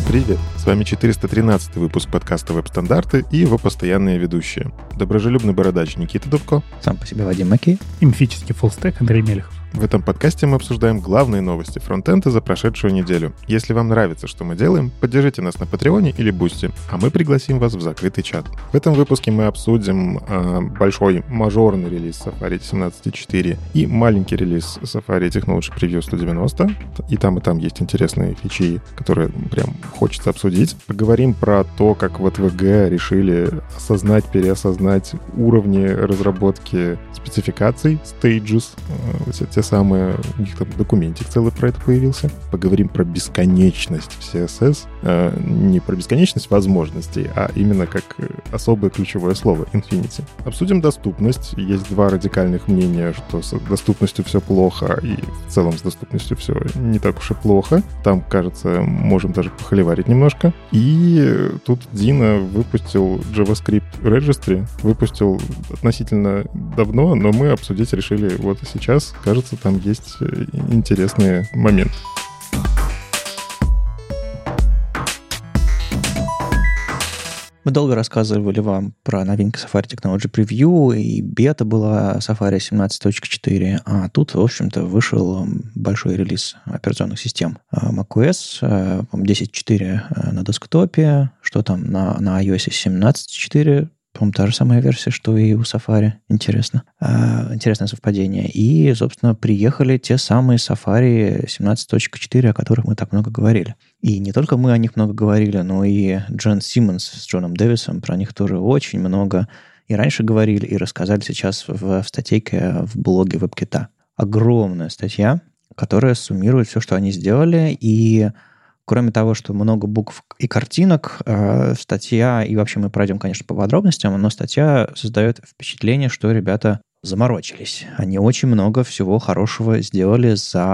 Привет! С вами 413 выпуск подкаста «Веб-стандарты» и его постоянные ведущие. Доброжелюбный бородач Никита Дубко. Сам по себе Вадим Маки. И мифический фуллстек Андрей Мелехов. В этом подкасте мы обсуждаем главные новости фронтенда за прошедшую неделю. Если вам нравится, что мы делаем, поддержите нас на Патреоне или Бусти, а мы пригласим вас в закрытый чат. В этом выпуске мы обсудим большой мажорный релиз Safari 17.4 и маленький релиз Safari Technology Preview 190. И там есть интересные фичи, которые прям хочется обсудить. Поговорим про то, как в АТВГ решили осознать, переосознать уровни разработки спецификаций, stages, те самые, у них там документик целый про это появился. Поговорим про бесконечность в CSS. Не про бесконечность возможностей, а именно как особое ключевое слово — Infinity. Обсудим доступность. Есть два радикальных мнения, что с доступностью все плохо, и в целом с доступностью все не так уж и плохо. Там, кажется, можем даже похоливарить немножко. И тут Dino выпустил JavaScript Registry. Выпустил относительно давно, но мы обсудить решили вот сейчас. Кажется, там есть интересные моменты. Мы долго рассказывали вам про новинки Safari Technology Preview, и бета была Safari 17.4, а тут, в общем-то, вышел большой релиз операционных систем macOS, 10.4 на десктопе, что там на iOS 17.4, по-моему, та же самая версия, что и у Safari. Интересно. Интересное совпадение. И, собственно, приехали те самые Safari 17.4, о которых мы так много говорили. И не только мы о них много говорили, но и Джен Симмонс с Джоном Дэвисом про них тоже очень много и раньше говорили, и рассказали сейчас в статейке в блоге WebKit. Огромная статья, которая суммирует все, что они сделали, и кроме того, что много букв и картинок, статья, и вообще мы пройдем, конечно, по подробностям, но статья создает впечатление, что ребята заморочились. Они очень много всего хорошего сделали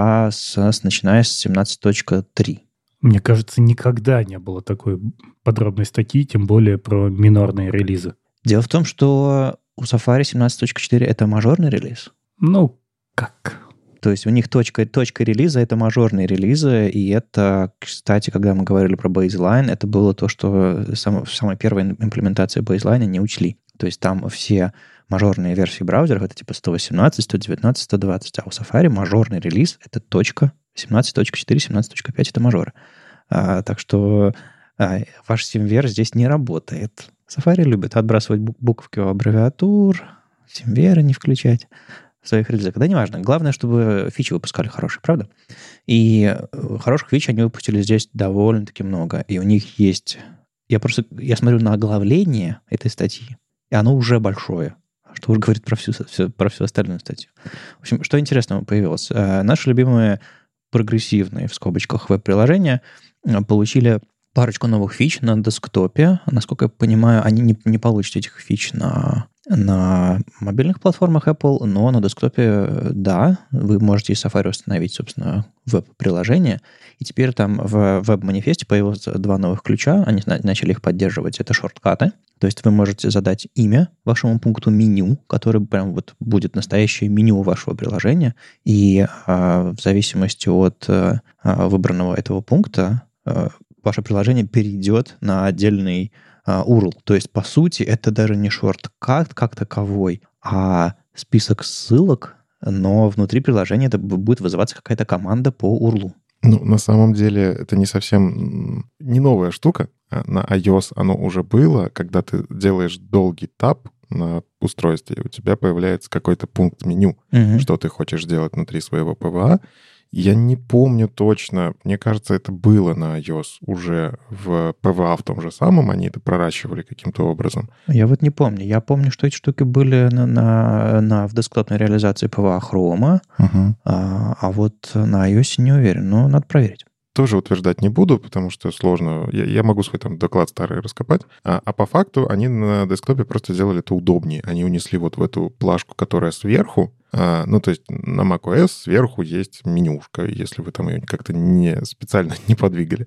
начиная с 17.3. Мне кажется, никогда не было такой подробной статьи, тем более про минорные релизы. Дело в том, что у Safari 17.4 это мажорный релиз. Ну, как? То есть у них точка релиза — это мажорные релизы, и это, кстати, когда мы говорили про Baseline, это было то, что в самой первой имплементации Baseline не учли. То есть там все мажорные версии браузеров — это типа 118, 119, 120, а у Safari мажорный релиз — это точка 17.4, 17.5 — это мажор. Так что ваш SimVer здесь не работает. Safari любит отбрасывать буковки у аббревиатур, SimVer не включать в своих релизах. Да неважно. Главное, чтобы фичи выпускали хорошие, правда? И хороших фич они выпустили здесь довольно-таки много. И у них есть... Я смотрю на оглавление этой статьи, и оно уже большое. Что уже говорит про всю остальную статью. В общем, что интересного появилось? Наши любимые прогрессивные, в скобочках, веб-приложения получили парочку новых фич на десктопе. Насколько я понимаю, они не получат этих фич на мобильных платформах Apple, но на десктопе, да, вы можете из Safari установить, собственно, веб-приложение. И теперь там в веб-манифесте появилось два новых ключа, они начали их поддерживать. Это шорткаты, то есть вы можете задать имя вашему пункту меню, который прям вот будет настоящее меню вашего приложения, и в зависимости от выбранного этого пункта ваше приложение перейдет на отдельный URL. То есть, по сути, это даже не шорткат как таковой, а список ссылок, но внутри приложения это будет вызываться какая-то команда по URL. Ну, на самом деле, это не совсем не новая штука. На iOS оно уже было, когда ты делаешь долгий тап на устройстве, у тебя появляется какой-то пункт меню, что ты хочешь сделать внутри своего ПВА. Я не помню точно, мне кажется, это было на iOS уже в PWA в том же самом, они это проращивали каким-то образом. Я вот не помню. Я помню, что эти штуки были в десктопной реализации PWA Chrome, а вот на iOS не уверен, но надо проверить. Тоже утверждать не буду, потому что сложно. Я могу свой там доклад старый раскопать. А по факту они на десктопе просто сделали это удобнее. Они унесли вот в эту плашку, которая сверху. Ну, то есть на macOS сверху есть менюшка, если вы там ее как-то специально не подвигали.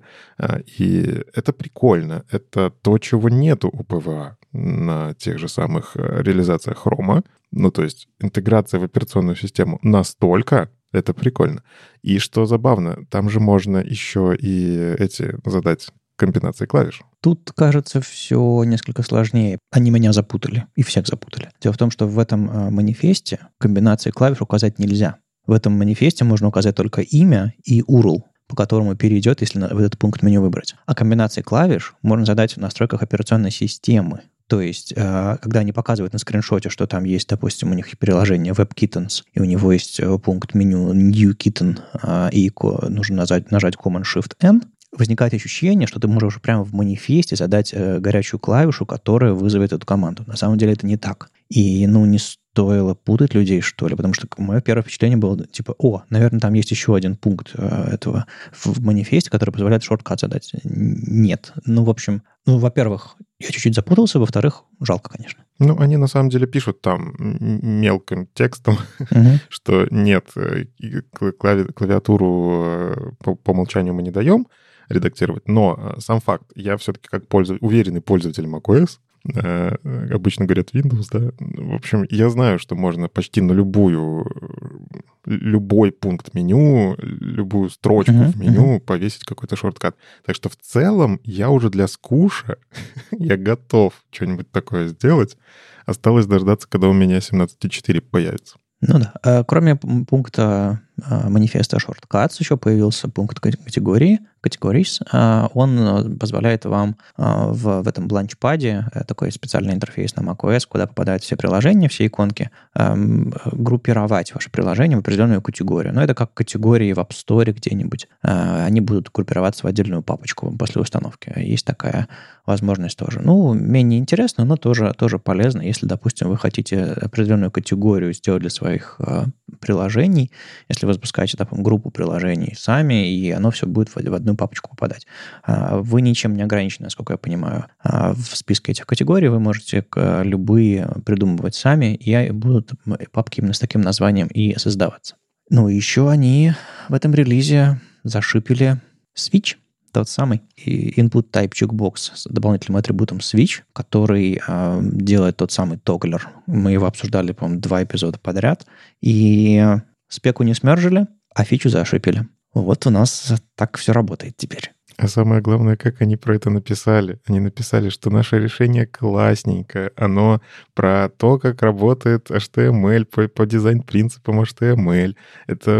И это прикольно. Это то, чего нету у PWA на тех же самых реализациях Chrome. Ну, то есть интеграция в операционную систему настолько... Это прикольно. И что забавно, там же можно еще и задать комбинации клавиш. Тут, кажется, все несколько сложнее. Они меня запутали, и всех запутали. Дело в том, что в этом манифесте комбинации клавиш указать нельзя. В этом манифесте можно указать только имя и URL, по которому перейдет, если в этот пункт меню выбрать. А комбинации клавиш можно задать в настройках операционной системы. То есть, когда они показывают на скриншоте, что там есть, допустим, у них приложение WebKittens, и у него есть пункт меню New Kitten, и нужно нажать Command-Shift-N, возникает ощущение, что ты можешь прямо в манифесте задать горячую клавишу, которая вызовет эту команду. На самом деле это не так. И, не стоило путать людей, что ли, потому что мое первое впечатление было, типа, наверное, там есть еще один пункт этого в манифесте, который позволяет шорткат задать. Нет. В общем, во-первых, я чуть-чуть запутался, во-вторых, жалко, конечно. Они на самом деле пишут там мелким текстом, что нет, клавиатуру по умолчанию мы не даем редактировать, но сам факт, я все-таки как уверенный пользователь macOS, обычно говорят Windows, да. В общем, я знаю, что можно почти на любой пункт меню, любую строчку в меню повесить какой-то шорткат. Так что в целом я уже для скуша, я готов что-нибудь такое сделать. Осталось дождаться, когда у меня 17.4 появится. Да. Кроме пункта манифеста Shortcuts еще появился пункт Categories. Он позволяет вам в этом бланчпаде, такой специальный интерфейс на macOS, куда попадают все приложения, все иконки, группировать ваше приложение в определенную категорию. Это как категории в App Store где-нибудь. Они будут группироваться в отдельную папочку после установки. Есть такая возможность тоже. Менее интересно, но тоже полезно, если, допустим, вы хотите определенную категорию сделать для своих приложений, если вы запускаете группу приложений сами, и оно все будет в одну папочку попадать. Вы ничем не ограничены, насколько я понимаю. В списке этих категорий вы можете любые придумывать сами, и будут папки именно с таким названием и создаваться. Еще они в этом релизе зашипили switch, тот самый input type checkbox с дополнительным атрибутом switch, который делает тот самый тоглер. Мы его обсуждали, по-моему, 2 эпизода подряд. И спеку не смержили, а фичу зашипили. Вот у нас так все работает теперь. А самое главное, как они про это написали. Они написали, что наше решение классненькое. Оно про то, как работает HTML, по дизайн-принципам HTML. Это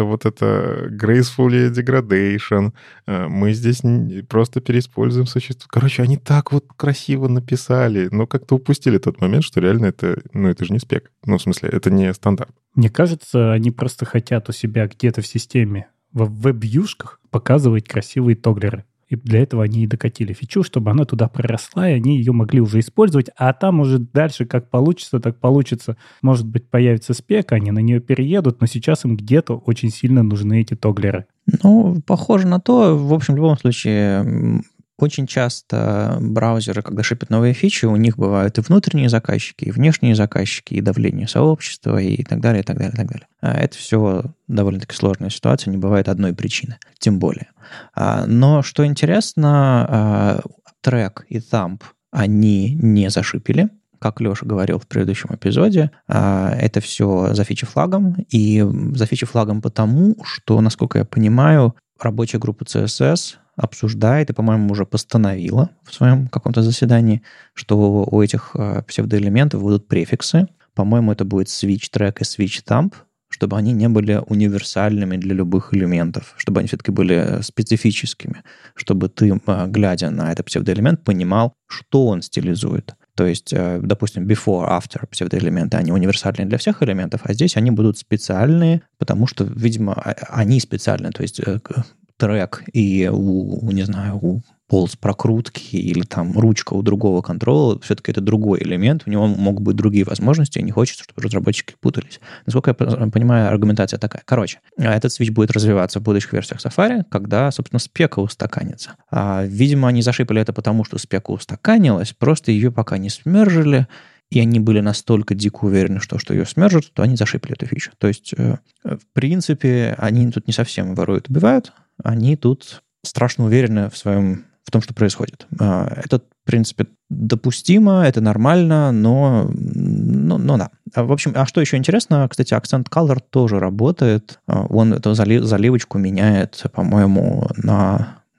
graceful degradation. Мы здесь просто переиспользуем существо. Короче, они так красиво написали, но как-то упустили тот момент, что реально это же не спек. В смысле, это не стандарт. Мне кажется, они просто хотят у себя где-то в системе, в веб-вьюшках показывать красивые тоглеры. И для этого они и докатили фичу, чтобы она туда проросла, и они ее могли уже использовать. А там уже дальше как получится, так получится. Может быть, появится спека, они на нее переедут, но сейчас им где-то очень сильно нужны эти тоглеры. Похоже на то. В общем, в любом случае, очень часто браузеры, когда шипят новые фичи, у них бывают и внутренние заказчики, и внешние заказчики, и давление сообщества, и так далее, и так далее, и так далее. Это все довольно-таки сложная ситуация, не бывает одной причины, тем более. Но что интересно, трек и thumb они не зашипели. Как Леша говорил в предыдущем эпизоде, это все за фичи-флагом. И за фичи-флагом потому, что, насколько я понимаю, рабочая группа CSS обсуждает и, по-моему, уже постановила в своем каком-то заседании, что у этих псевдоэлементов будут префиксы. По-моему, это будет switch track и switch thumb, чтобы они не были универсальными для любых элементов, чтобы они все-таки были специфическими, чтобы ты, глядя на этот псевдоэлемент, понимал, что он стилизует. То есть, допустим, before, after псевдоэлементы, они универсальные для всех элементов, а здесь они будут специальные, потому что, видимо, они специальные. То есть трек и у полз прокрутки или там ручка у другого контрола, все-таки это другой элемент, у него могут быть другие возможности, и не хочется, чтобы разработчики путались. Насколько я понимаю, аргументация такая. Короче, этот свитч будет развиваться в будущих версиях Safari, когда, собственно, спека устаканится. Видимо, они зашипали это потому, что спека устаканилась, просто ее пока не смержили, и они были настолько дико уверены, что ее смержат, то они зашипали эту фичу. То есть, в принципе, они тут не совсем воруют, убивают, они тут страшно уверены в том, что происходит. Это, в принципе, допустимо, это нормально, но да. В общем, что еще интересно, кстати, Accent Color тоже работает. Он эту заливочку меняет, по-моему, на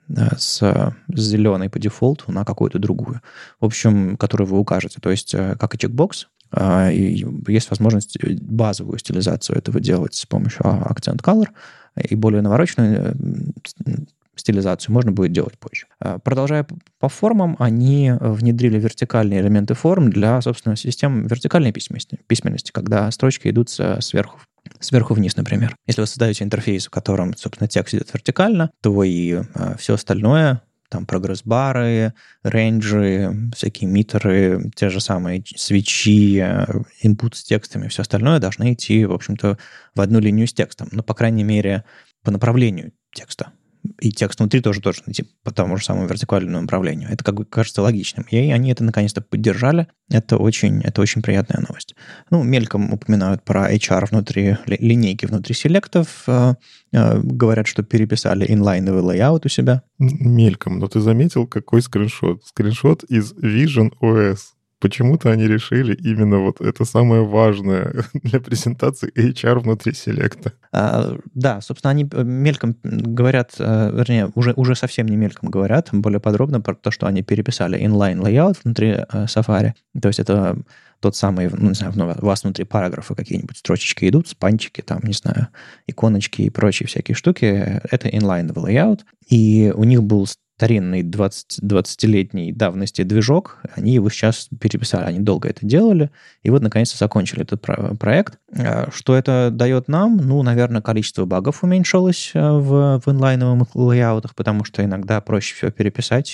с зеленой по дефолту на какую-то другую. В общем, которую вы укажете. То есть, как и чекбокс, и есть возможность базовую стилизацию этого делать с помощью Accent Color, и более навороченную стилизацию можно будет делать позже. Продолжая по формам, они внедрили вертикальные элементы форм для, собственно, систем вертикальной письменности, когда строчки идут сверху вниз, например. Если вы создаете интерфейс, в котором, собственно, текст идет вертикально, то и все остальное, там прогресс-бары, рейнджи, всякие митеры, те же самые свитчи, инпут с текстами, все остальное должны идти, в общем-то, в одну линию с текстом. Ну, по крайней мере, по направлению текста. И текст внутри тоже должен идти по тому же самому вертикальному направлению. Это, как бы, кажется логичным. И они это наконец-то поддержали. Это очень приятная новость. Ну, мельком упоминают про HR внутри, линейки внутри селектов. Говорят, что переписали инлайновый лейаут у себя. Мельком. Но ты заметил, какой скриншот? Скриншот из Vision OS. Почему-то они решили именно вот это самое важное для презентации HR внутри селекта. Да, собственно, они мельком говорят, вернее, уже совсем не мельком говорят, более подробно про то, что они переписали inline layout внутри Safari. То есть это тот самый, ну, не знаю, у вас внутри параграфа какие-нибудь строчечки идут, спанчики, там, не знаю, иконочки и прочие всякие штуки. Это inline layout. И у них был старинный 20-летней давности движок, они его сейчас переписали, они долго это делали, и вот, наконец-то, закончили этот проект. Что это дает нам? Ну, наверное, количество багов уменьшилось в инлайновых лейаутах, потому что иногда проще всего переписать,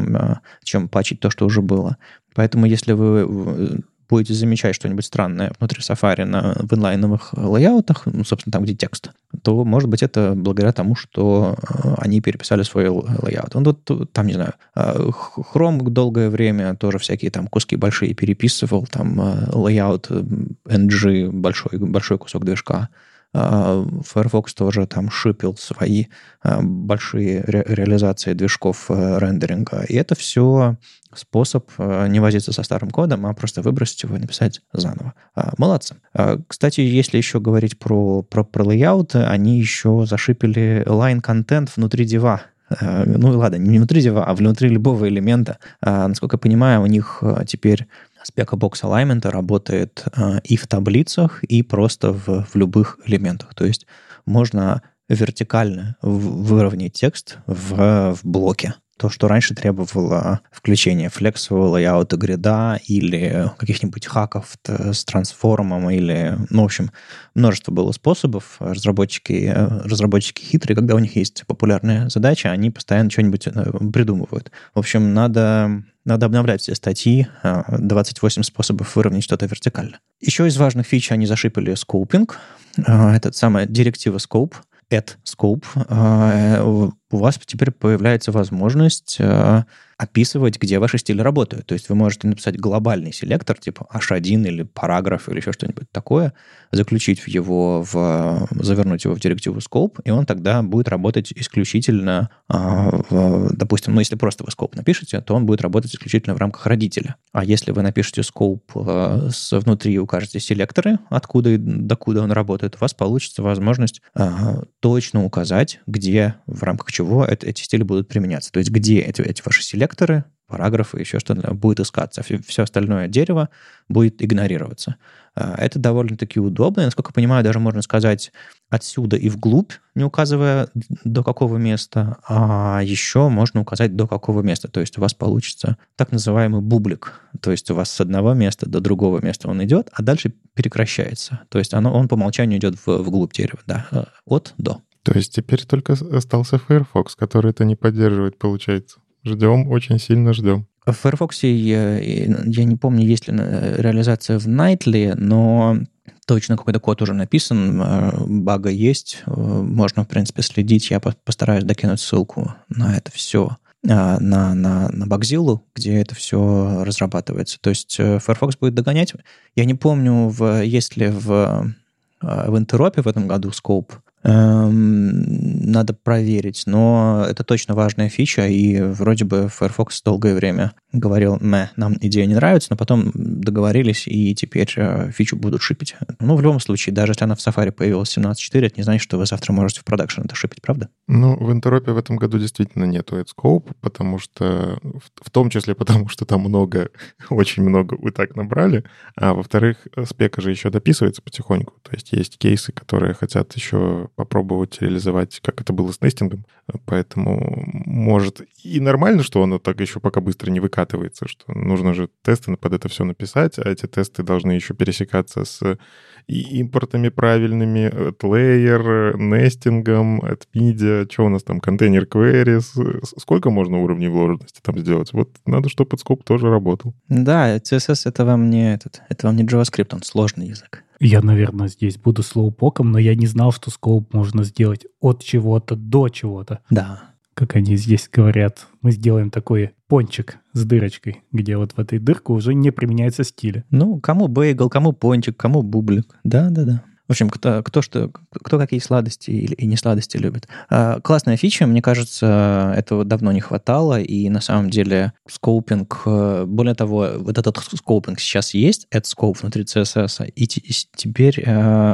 чем патчить то, что уже было. Поэтому, если вы будете замечать что-нибудь странное внутри Safari в инлайновых лейаутах, ну, собственно, там, где текст, то, может быть, это благодаря тому, что они переписали свой лейаут. Он тут, там, не знаю, Chrome долгое время тоже всякие там куски большие переписывал, там лейаут NG, большой кусок движка. Firefox тоже там шипил свои большие реализации движков рендеринга. И это все способ не возиться со старым кодом, а просто выбросить его и написать заново. Молодцы. Кстати, если еще говорить про лейауты, они еще зашипили line-контент внутри дива. Ну ладно, не внутри дива, а внутри любого элемента. Насколько я понимаю, у них теперь спека-бокс alignment работает и в таблицах, и просто в любых элементах. То есть можно вертикально выровнять текст в блоке. То, что раньше требовало включения флексового лейаута грида или каких-нибудь хаков с трансформом, или, ну, в общем, множество было способов. Разработчики хитрые, когда у них есть популярная задача, они постоянно что-нибудь придумывают. В общем, надо обновлять все статьи, 28 способов выровнять что-то вертикально. Еще из важных фич они зашипали скоупинг. Это самая директива scope, add scope. У вас теперь появляется возможность описывать, где ваши стили работают. То есть вы можете написать глобальный селектор, типа H1 или параграф или еще что-нибудь такое, завернуть его в директиву scope, и он тогда будет работать исключительно, допустим, если просто вы scope напишете, то он будет работать исключительно в рамках родителя. А если вы напишете scope внутри укажете селекторы, откуда и докуда он работает, у вас получится возможность точно указать, где, в рамках чего эти стили будут применяться. То есть где эти ваши селекторы, параграфы, еще что-то будет искаться. Все остальное дерево будет игнорироваться. Это довольно-таки удобно. И, насколько я понимаю, даже можно сказать отсюда и вглубь, не указывая до какого места, а еще можно указать до какого места. То есть у вас получится так называемый бублик. То есть у вас с одного места до другого места он идет, а дальше прекращается. То есть он по умолчанию идет вглубь дерева. Да, от до. То есть теперь только остался Firefox, который это не поддерживает, получается. Ждем, очень сильно ждем. В Firefox я не помню, есть ли реализация в Nightly, но точно какой-то код уже написан, бага есть, можно, в принципе, следить. Я постараюсь докинуть ссылку на это все на Bugzilla, где это все разрабатывается. То есть Firefox будет догонять. Я не помню, есть ли в Интеропе в этом году скоп. Надо проверить, но это точно важная фича, и вроде бы Firefox долгое время говорил, нам идея не нравится, но потом договорились, и теперь фичу будут шипить. Ну, в любом случае, даже если она в Safari появилась 17.4, это не значит, что вы завтра можете в продакшн это шипить, правда? Ну, в Интеропе в этом году действительно нету AdScope, потому что, в том числе потому, что там очень много вы так набрали, а во-вторых, спека же еще дописывается потихоньку, то есть кейсы, которые хотят еще попробовать реализовать, как это было с нестингом, поэтому может и нормально, что оно так еще пока быстро не выкатывается, что нужно же тесты под это все написать, а эти тесты должны еще пересекаться с и импортами правильными, от layer, нестингом, от media, что у нас там, контейнер queries, сколько можно уровней вложенности там сделать? Вот надо, чтобы AdScope тоже работал. Да, CSS это вам не JavaScript, он сложный язык. Я, наверное, здесь буду слоупоком, но я не знал, что скоуп можно сделать от чего-то до чего-то. Да. Как они здесь говорят, мы сделаем такой пончик с дырочкой, где вот в этой дырке уже не применяется стиль. Ну, кому бейгл, кому пончик, кому бублик. Да. В общем, кто какие сладости и не сладости любит. Классная фича, мне кажется, этого давно не хватало, и на самом деле скоупинг, более того, вот этот скоупинг сейчас есть, AdScope внутри CSS, и теперь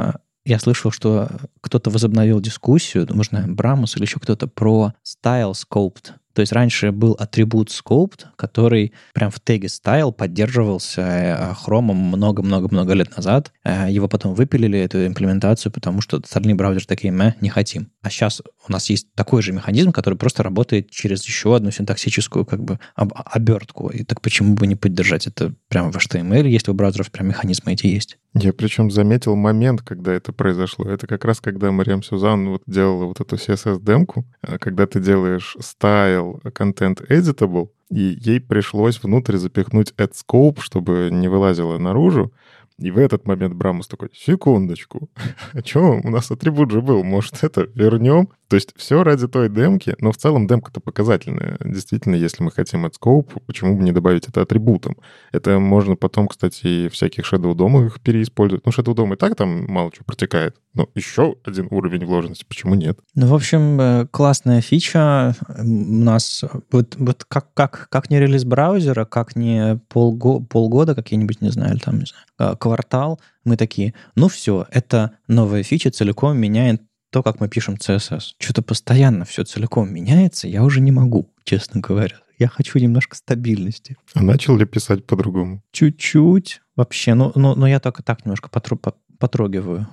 я слышал, что кто-то возобновил дискуссию, можно Брамус или еще кто-то, про style scoped. То есть раньше был атрибут scoped, который прям в теге style поддерживался хромом много-много-много лет назад. Его потом выпилили, эту имплементацию, потому что остальные браузеры такие, не хотим. А сейчас у нас есть такой же механизм, который просто работает через еще одну синтаксическую как бы обертку. И так почему бы не поддержать это прямо в HTML, если у браузеров прям механизмы эти есть? Я причем заметил момент, когда это произошло. Это как раз когда Мариам Сюзан вот делала вот эту CSS-демку, когда ты делаешь style content editable, и ей пришлось внутрь запихнуть AdScope, чтобы не вылазило наружу. И в этот момент Брамус такой, секундочку, а что, у нас атрибут же был, может, это вернем? То есть все ради той демки, но в целом демка-то показательная. Действительно, если мы хотим AdScope, почему бы не добавить это атрибутом? Это можно потом, кстати, и всяких Shadow DOM переиспользовать. Ну, Shadow DOM и так там мало чего протекает, но еще один уровень вложенности, почему нет? Ну, в общем, классная фича. У нас вот как не релиз браузера, как не полгода какие-нибудь, не знаю, там, не знаю, квартал, мы такие, ну все, это новая фича целиком меняет то, как мы пишем CSS. Что-то постоянно все целиком меняется, я уже не могу, честно говоря. Я хочу немножко стабильности. А начал ли писать по-другому? Чуть-чуть вообще. Но я только так немножко потрогиваю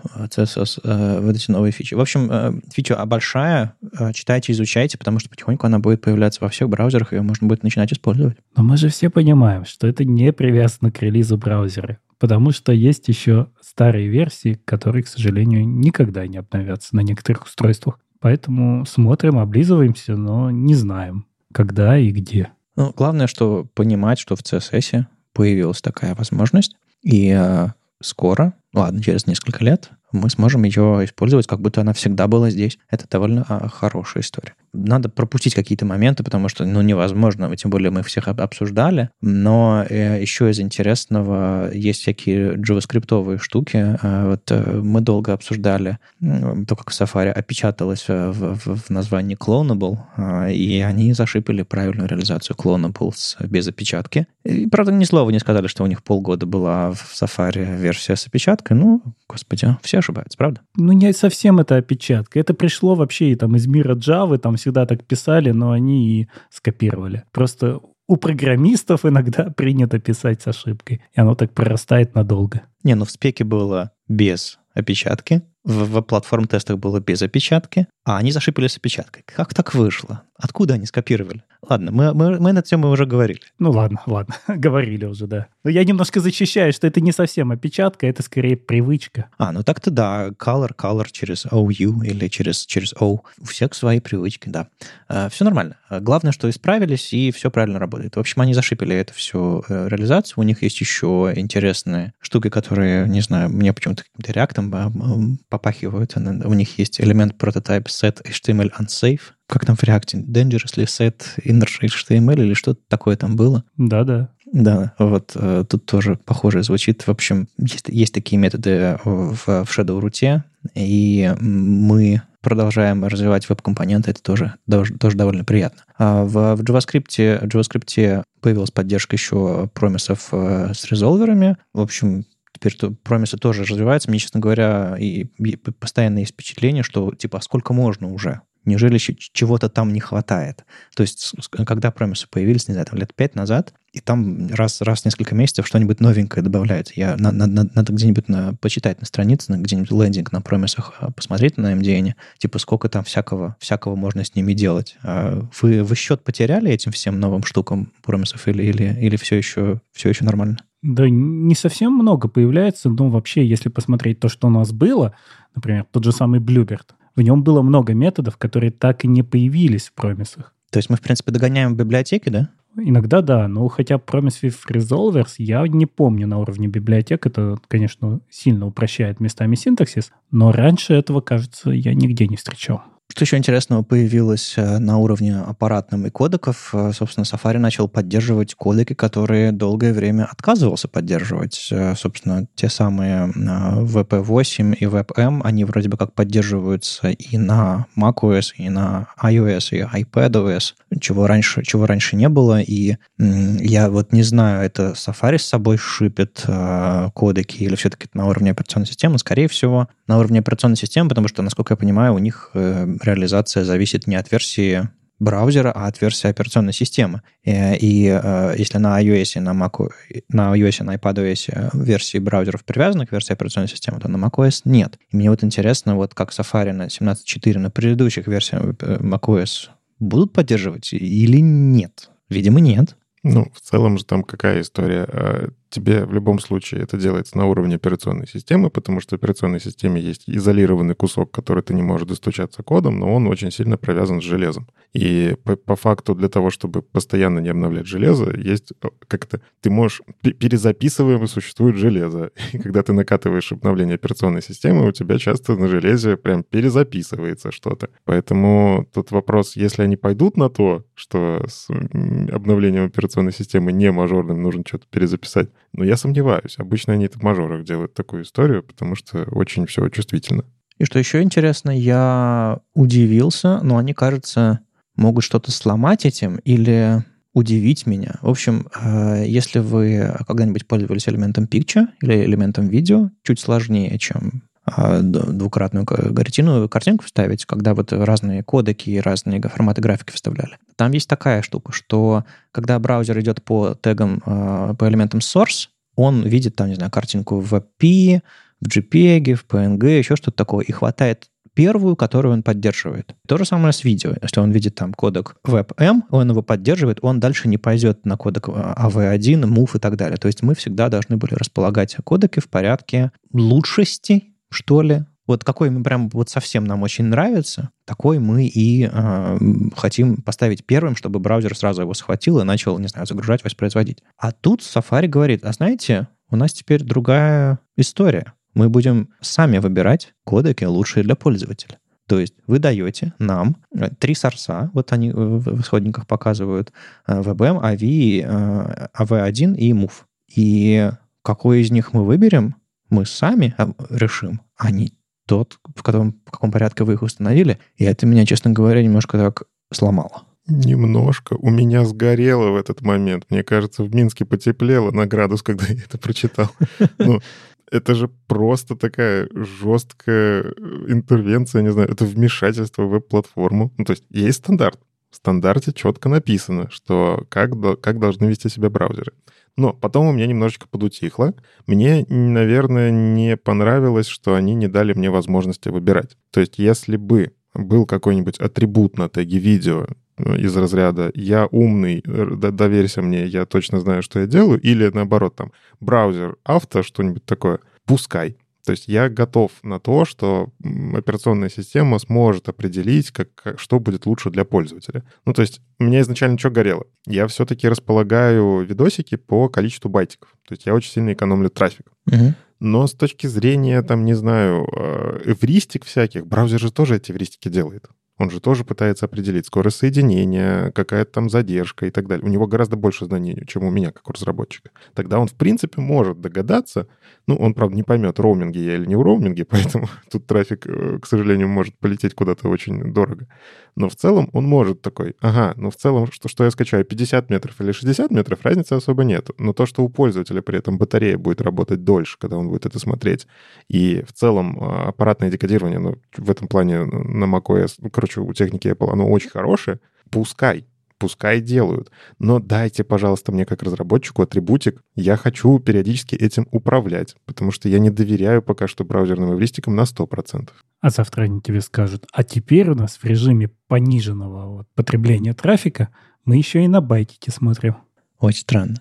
CSS, вот эти новые фичи. В общем, фича большая, читайте, изучайте, потому что потихоньку она будет появляться во всех браузерах, и ее можно будет начинать использовать. Но мы же все понимаем, что это не привязано к релизу браузера, потому что есть еще старые версии, которые, к сожалению, никогда не обновятся на некоторых устройствах. Поэтому смотрим, облизываемся, но не знаем, когда и где. Ну, главное, что понимать, что в CSS появилась такая возможность, и скоро, ладно, через несколько лет, мы сможем ее использовать, как будто она всегда была здесь. Это довольно хорошая история. Надо пропустить какие-то моменты, потому что, невозможно, тем более мы всех обсуждали, но еще из интересного есть всякие JavaScript-овые штуки. Вот мы долго обсуждали то, как Safari опечаталось в названии clonable, и они зашипили правильную реализацию clonables без опечатки. И, правда, ни слова не сказали, что у них полгода была в Safari версия с опечаткой. Господи, все ошибаются, правда? Не совсем это опечатка. Это пришло вообще и там из мира Java, там всегда так писали, но они и скопировали. Просто у программистов иногда принято писать с ошибкой, и оно так прорастает надолго. В спеке было без опечатки, в платформ-тестах было без опечатки, а они зашипали с опечаткой. Как так вышло? Откуда они скопировали? Ладно, мы на тему уже говорили. Ладно, говорили уже, да. Но я немножко защищаю, что это не совсем опечатка, это скорее привычка. Так-то да, color через OU или через O. У всех свои привычки, да. Все нормально. Главное, что исправились, и все правильно работает. В общем, они зашипели эту всю реализацию. У них есть еще интересные штуки, которые, не знаю, мне почему-то каким-то реактом попахивают. У них есть элемент прототип set HTML unsafe. Как там в React? Dangerously set inner HTML или что-то такое там было? Да. Да, вот тут тоже похоже звучит. В общем, есть такие методы в Shadow-руте, и мы продолжаем развивать веб-компоненты. Это тоже довольно приятно. В JavaScript появилась поддержка еще промисов с резолверами. В общем, теперь промисы тоже развиваются. Мне, честно говоря, и постоянно есть впечатление, что типа, сколько можно уже? Неужели чего-то там не хватает? То есть, когда промисы появились, не знаю, там, лет 5 назад, и там раз в несколько месяцев что-нибудь новенькое добавляется. Надо где-нибудь почитать на странице, где-нибудь лендинг на промисах, посмотреть на MDN, типа сколько там всякого можно с ними делать. Вы счет потеряли этим всем новым штукам промисов или все еще нормально? Да не совсем много появляется, но вообще, если посмотреть то, что у нас было, например, тот же самый Bluebird, в нем было много методов, которые так и не появились в промисах. То есть мы, в принципе, догоняем в библиотеке, да? Иногда да, но хотя Promise with Resolvers я не помню на уровне библиотек. Это, конечно, сильно упрощает местами синтаксис, но раньше этого, кажется, я нигде не встречал. Что еще интересного появилось на уровне аппаратном и кодеков? Собственно, Safari начал поддерживать кодеки, которые долгое время отказывался поддерживать. Собственно, те самые WP8 и WebM, они вроде бы как поддерживаются и на macOS, и на iOS, и iPadOS, чего раньше не было. И я вот не знаю, это Safari с собой шипит кодеки или все-таки на уровне операционной системы? Скорее всего, на уровне операционной системы, потому что, насколько я понимаю, у них реализация зависит не от версии браузера, а от версии операционной системы. И если на iOS, на iPadOS версии браузеров привязаны к версии операционной системы, то на macOS нет. И мне вот интересно, вот как Safari на 17.4 на предыдущих версиях macOS будут поддерживать или нет? Видимо, нет. Ну, в целом же там какая история? Тебе в любом случае это делается на уровне операционной системы, потому что в операционной системе есть изолированный кусок, который ты не можешь достучаться кодом, но он очень сильно провязан с железом. И по факту для того, чтобы постоянно не обновлять железо, есть как-то ты можешь... Перезаписываемо существует железо. И когда ты накатываешь обновление операционной системы, у тебя часто на железе прям перезаписывается что-то. Поэтому тут вопрос, если они пойдут на то, что с обновлением операционной системы не мажорным нужно что-то перезаписать, но я сомневаюсь. Обычно они это в мажорах делают такую историю, потому что очень все чувствительно. И что еще интересно, я удивился, но они, кажется, могут что-то сломать этим или удивить меня. В общем, если вы когда-нибудь пользовались элементом Picture или элементом видео, чуть сложнее, чем двукратную картинку вставить, когда вот разные кодеки и разные форматы графики вставляли. Там есть такая штука, что когда браузер идет по тегам, по элементам source, он видит там, не знаю, картинку в WebP, в JPEG, в PNG, еще что-то такое, и хватает первую, которую он поддерживает. То же самое с видео. Если он видит там кодек WebM, он его поддерживает, он дальше не пойдет на кодек AV1, MOV и так далее. То есть мы всегда должны были располагать кодеки в порядке лучшести, что ли. Вот какой мы прям вот совсем нам очень нравится, такой мы и хотим поставить первым, чтобы браузер сразу его схватил и начал, не знаю, загружать, воспроизводить. А тут Safari говорит, а знаете, у нас теперь другая история. Мы будем сами выбирать кодеки лучшие для пользователя. То есть вы даете нам 3 сорса, вот они в исходниках показывают, WebM, AV, AV1 и MOV. И какой из них мы выберем, мы сами решим, а не тот, в каком порядке вы их установили. И это меня, честно говоря, немножко так сломало. Немножко. У меня сгорело в этот момент. Мне кажется, в Минске потеплело на градус, когда я это прочитал. Ну, это же просто такая жесткая интервенция, не знаю, это вмешательство в веб-платформу. Ну, то есть есть стандарт. В стандарте четко написано, что как должны вести себя браузеры. Но потом у меня немножечко подутихло. Мне, наверное, не понравилось, что они не дали мне возможности выбирать. То есть если бы был какой-нибудь атрибут на теге видео из разряда «я умный, доверься мне, я точно знаю, что я делаю», или наоборот, там, браузер авто, что-нибудь такое, пускай. То есть я готов на то, что операционная система сможет определить, что будет лучше для пользователя. Ну, то есть у меня изначально что горело? Я все-таки располагаю видосики по количеству байтиков. То есть я очень сильно экономлю трафик. Но с точки зрения, там, не знаю, эвристик всяких, браузер же тоже эти эвристики делает. Он же тоже пытается определить скорость соединения, какая-то там задержка и так далее. У него гораздо больше знаний, чем у меня, как у разработчика. Тогда он, в принципе, может догадаться. Ну, он, правда, не поймет, роуминге я или не в роуминге, поэтому тут трафик, к сожалению, может полететь куда-то очень дорого. Но в целом он может такой, в целом, что я скачаю, 50 метров или 60 метров, разницы особо нет. Но то, что у пользователя при этом батарея будет работать дольше, когда он будет это смотреть, и в целом аппаратное декодирование, в этом плане на macOS, у техники Apple, оно очень хорошее, пускай делают. Но дайте, пожалуйста, мне как разработчику атрибутик. Я хочу периодически этим управлять, потому что я не доверяю пока что браузерным эвристикам на 100%. А завтра они тебе скажут, а теперь у нас в режиме пониженного потребления трафика мы еще и на байтике смотрим. Очень странно.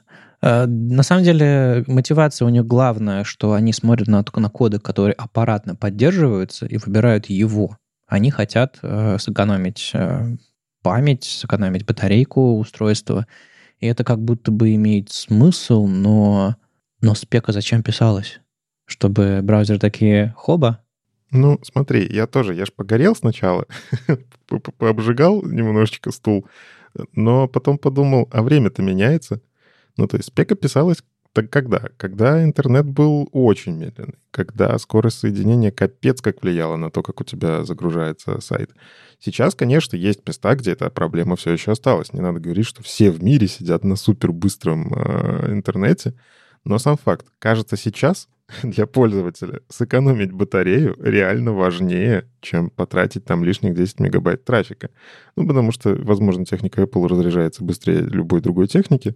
На самом деле, мотивация у них главная, что они смотрят на коды, которые аппаратно поддерживаются, и выбирают его. Они хотят сэкономить память, сэкономить батарейку устройства. И это как будто бы имеет смысл, но спека зачем писалась? Чтобы браузеры такие, хоба? Ну, смотри, я ж погорел сначала, пообжигал немножечко стул, но потом подумал, а время-то меняется. Ну, то есть спека писалась так когда? Когда интернет был очень медленный, когда скорость соединения капец как влияла на то, как у тебя загружается сайт. Сейчас, конечно, есть места, где эта проблема все еще осталась. Не надо говорить, что все в мире сидят на супербыстром интернете, но сам факт, кажется, сейчас для пользователя сэкономить батарею реально важнее, чем потратить там лишних 10 мегабайт трафика. Ну, потому что, возможно, техника Apple разряжается быстрее любой другой техники,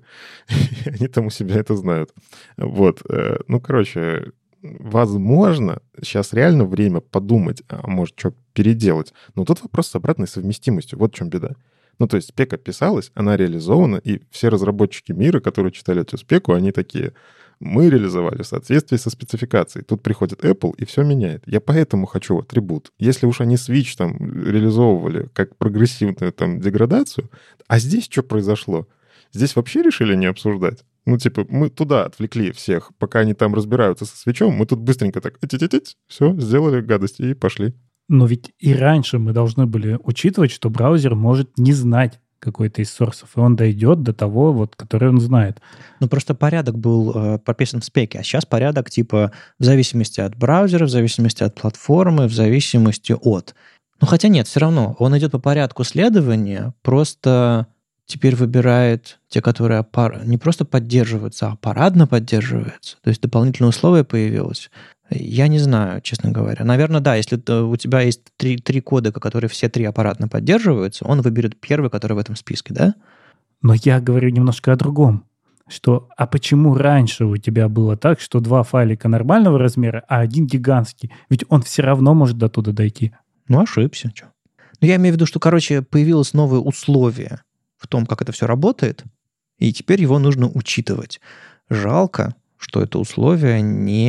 и они там у себя это знают. Вот. Ну, короче, возможно, сейчас реально время подумать, а может, что переделать. Но тут вопрос с обратной совместимостью. Вот в чем беда. Ну, то есть спека писалась, она реализована, и все разработчики мира, которые читали эту спеку, они такие... Мы реализовали в соответствии со спецификацией. Тут приходит Apple и все меняет. Я поэтому хочу атрибут. Если уж они Switch там реализовывали как прогрессивную там деградацию, а здесь что произошло? Здесь вообще решили не обсуждать? Ну, типа, мы туда отвлекли всех, пока они там разбираются со свитчом, мы тут быстренько так, все, сделали гадости и пошли. Но ведь и раньше мы должны были учитывать, что браузер может не знать какой-то из сорсов, и он дойдет до того, который он знает. Ну, просто порядок был прописан в спеке, а сейчас порядок типа в зависимости от браузера, в зависимости от платформы, в зависимости от... Ну, хотя нет, все равно, он идет по порядку следования, просто теперь выбирает те, которые не просто поддерживаются, а аппаратно поддерживаются. То есть дополнительное условие появилось. Я не знаю, честно говоря. Наверное, да, если у тебя есть три кодека, которые все три аппаратно поддерживаются, он выберет первый, который в этом списке, да? Но я говорю немножко о другом. А почему раньше у тебя было так, что 2 файлика нормального размера, а 1 гигантский? Ведь он все равно может до туда дойти. Ну, ошибся. Чё? Ну, я имею в виду, что, появилось новое условие в том, как это все работает, и теперь его нужно учитывать. Жалко, что это условие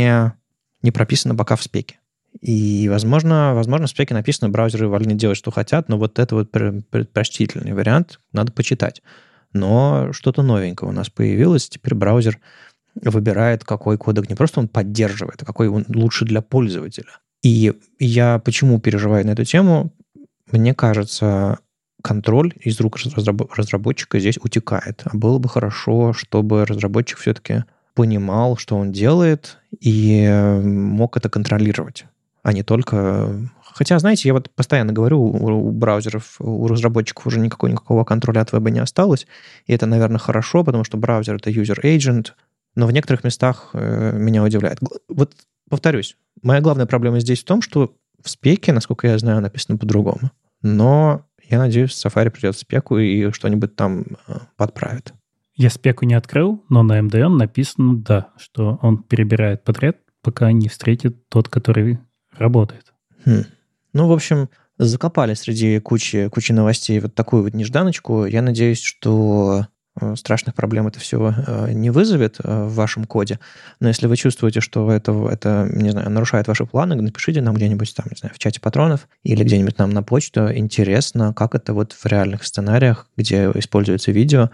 не прописано пока в спеке. И, возможно, в спеке написано, браузеры вольны делать, что хотят, но вот это предпочтительный вариант надо почитать. Но что-то новенькое у нас появилось. Теперь браузер выбирает, какой кодек не просто он поддерживает, а какой он лучше для пользователя. И я почему переживаю на эту тему? Мне кажется, контроль из рук разработчика здесь утекает. А было бы хорошо, чтобы разработчик все-таки понимал, что он делает, и мог это контролировать, а не только... Хотя, знаете, я постоянно говорю, у браузеров, у разработчиков уже никакого контроля от веба не осталось, и это, наверное, хорошо, потому что браузер — это user agent, но в некоторых местах меня удивляет. Вот повторюсь, моя главная проблема здесь в том, что в спеке, насколько я знаю, написано по-другому. Но я надеюсь, Safari придет в спеку и что-нибудь там подправит. Я спеку не открыл, но на MDN написано, да, что он перебирает подряд, пока не встретит тот, который работает. Ну, в общем, закопали среди кучи новостей вот такую вот нежданочку. Я надеюсь, что страшных проблем это все не вызовет в вашем коде. Но если вы чувствуете, что это, не знаю, нарушает ваши планы, напишите нам где-нибудь там, не знаю, в чате патронов или где-нибудь нам на почту. Интересно, как это вот в реальных сценариях, где используется видео,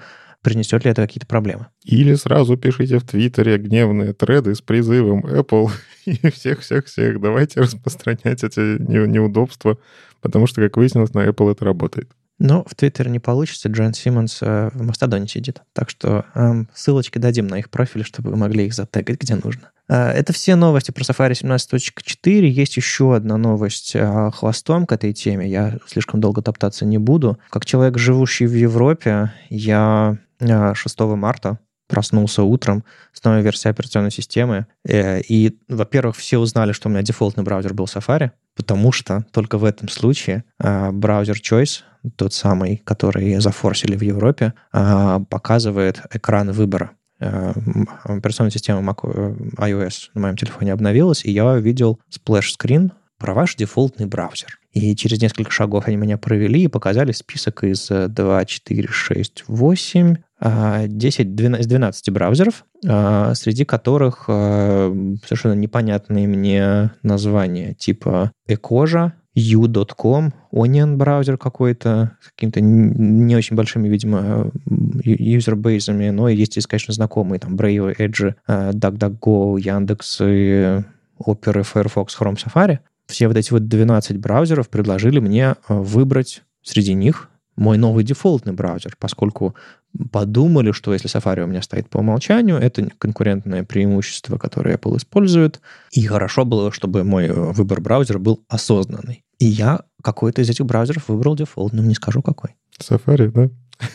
принесет ли это какие-то проблемы. Или сразу пишите в Твиттере гневные треды с призывом Apple и всех-всех-всех. Давайте распространять эти неудобства, потому что, как выяснилось, на Apple это работает. Но в Твиттере не получится. Джон Симмонс в Мастодоне сидит. Так что ссылочки дадим на их профили, чтобы вы могли их затегать, где нужно. Это все новости про Safari 17.4. Есть еще одна новость хвостом к этой теме. Я слишком долго топтаться не буду. Как человек, живущий в Европе, я 6 марта проснулся утром с новой версией операционной системы. И, во-первых, все узнали, что у меня дефолтный браузер был Safari, потому что только в этом случае браузер Choice, тот самый, который зафорсили в Европе, показывает экран выбора. Операционная система iOS на моем телефоне обновилась, и я увидел сплэш-скрин про ваш дефолтный браузер. И через несколько шагов они меня провели и показали список из 2, 4, 6, 8, 10, 12 браузеров, среди которых совершенно непонятные мне названия, типа Ecosia, U.com, Onion браузер какой-то, с какими-то не очень большими, видимо, юзербейсами, но есть, конечно, знакомые, там, Brave, Edge, DuckDuckGo, Яндекс, Opera, Firefox, Chrome, Safari. Все вот эти вот 12 браузеров предложили мне выбрать среди них мой новый дефолтный браузер, поскольку подумали, что если Safari у меня стоит по умолчанию, это конкурентное преимущество, которое Apple использует, и хорошо было, чтобы мой выбор браузера был осознанный. И я какой-то из этих браузеров выбрал дефолтным, не скажу какой. Safari, да?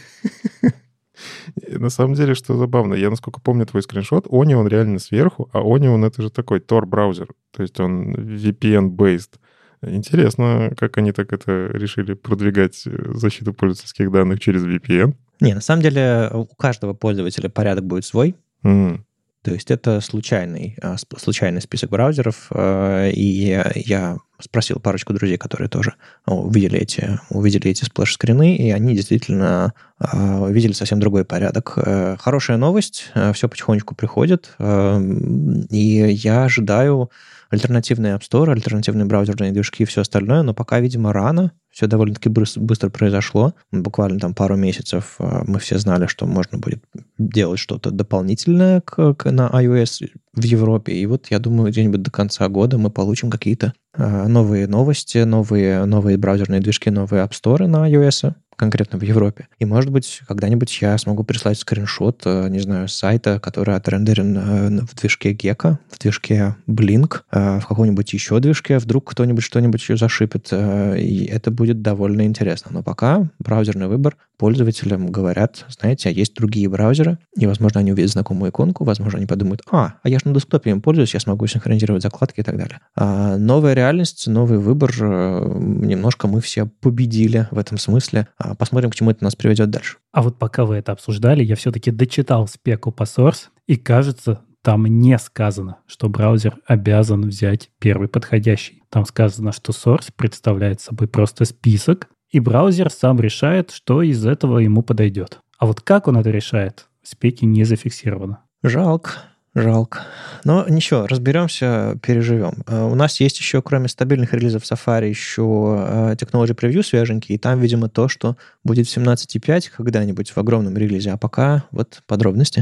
На самом деле, что забавно, я, насколько помню твой скриншот, Onion реально сверху, а Onion — это же такой Tor-браузер, то есть он VPN-based. Интересно, как они так это решили продвигать защиту пользовательских данных через VPN. Не, на самом деле у каждого пользователя порядок будет свой. То есть это случайный список браузеров, и я спросил парочку друзей, которые тоже увидели эти сплэш-скрины, и они действительно увидели совсем другой порядок. Хорошая новость, все потихонечку приходит, и я ожидаю альтернативные App Store, альтернативные браузерные движки и все остальное, но пока, видимо, рано. Все довольно-таки быстро произошло. Буквально там пару месяцев мы все знали, что можно будет делать что-то дополнительное на iOS в Европе. И вот, я думаю, где-нибудь до конца года мы получим какие-то новые новости, новые браузерные движки, новые App Store на iOS, конкретно в Европе. И, может быть, когда-нибудь я смогу прислать скриншот, не знаю, с сайта, который отрендерен в движке Gecko, в движке Blink, в каком-нибудь еще движке. Вдруг кто-нибудь что-нибудь еще зашипит, и это будет довольно интересно. Но пока браузерный выбор пользователям говорят, знаете, а есть другие браузеры, и, возможно, они увидят знакомую иконку, возможно, они подумают, а я же на десктопе им пользуюсь, я смогу синхронизировать закладки и так далее. Новая реальность, новый выбор, немножко мы все победили в этом смысле. Посмотрим, к чему это нас приведет дальше. А вот пока вы это обсуждали, я все-таки дочитал спек open source, и кажется, там не сказано, что браузер обязан взять первый подходящий. Там сказано, что source представляет собой просто список, и браузер сам решает, что из этого ему подойдет. А вот как он это решает, в спеке не зафиксировано. Жалко. Но ничего, разберемся, переживем. У нас есть еще, кроме стабильных релизов Safari, еще Technology Preview свеженький, и там, видимо, то, что будет в 17.5 когда-нибудь в огромном релизе. А пока вот подробности.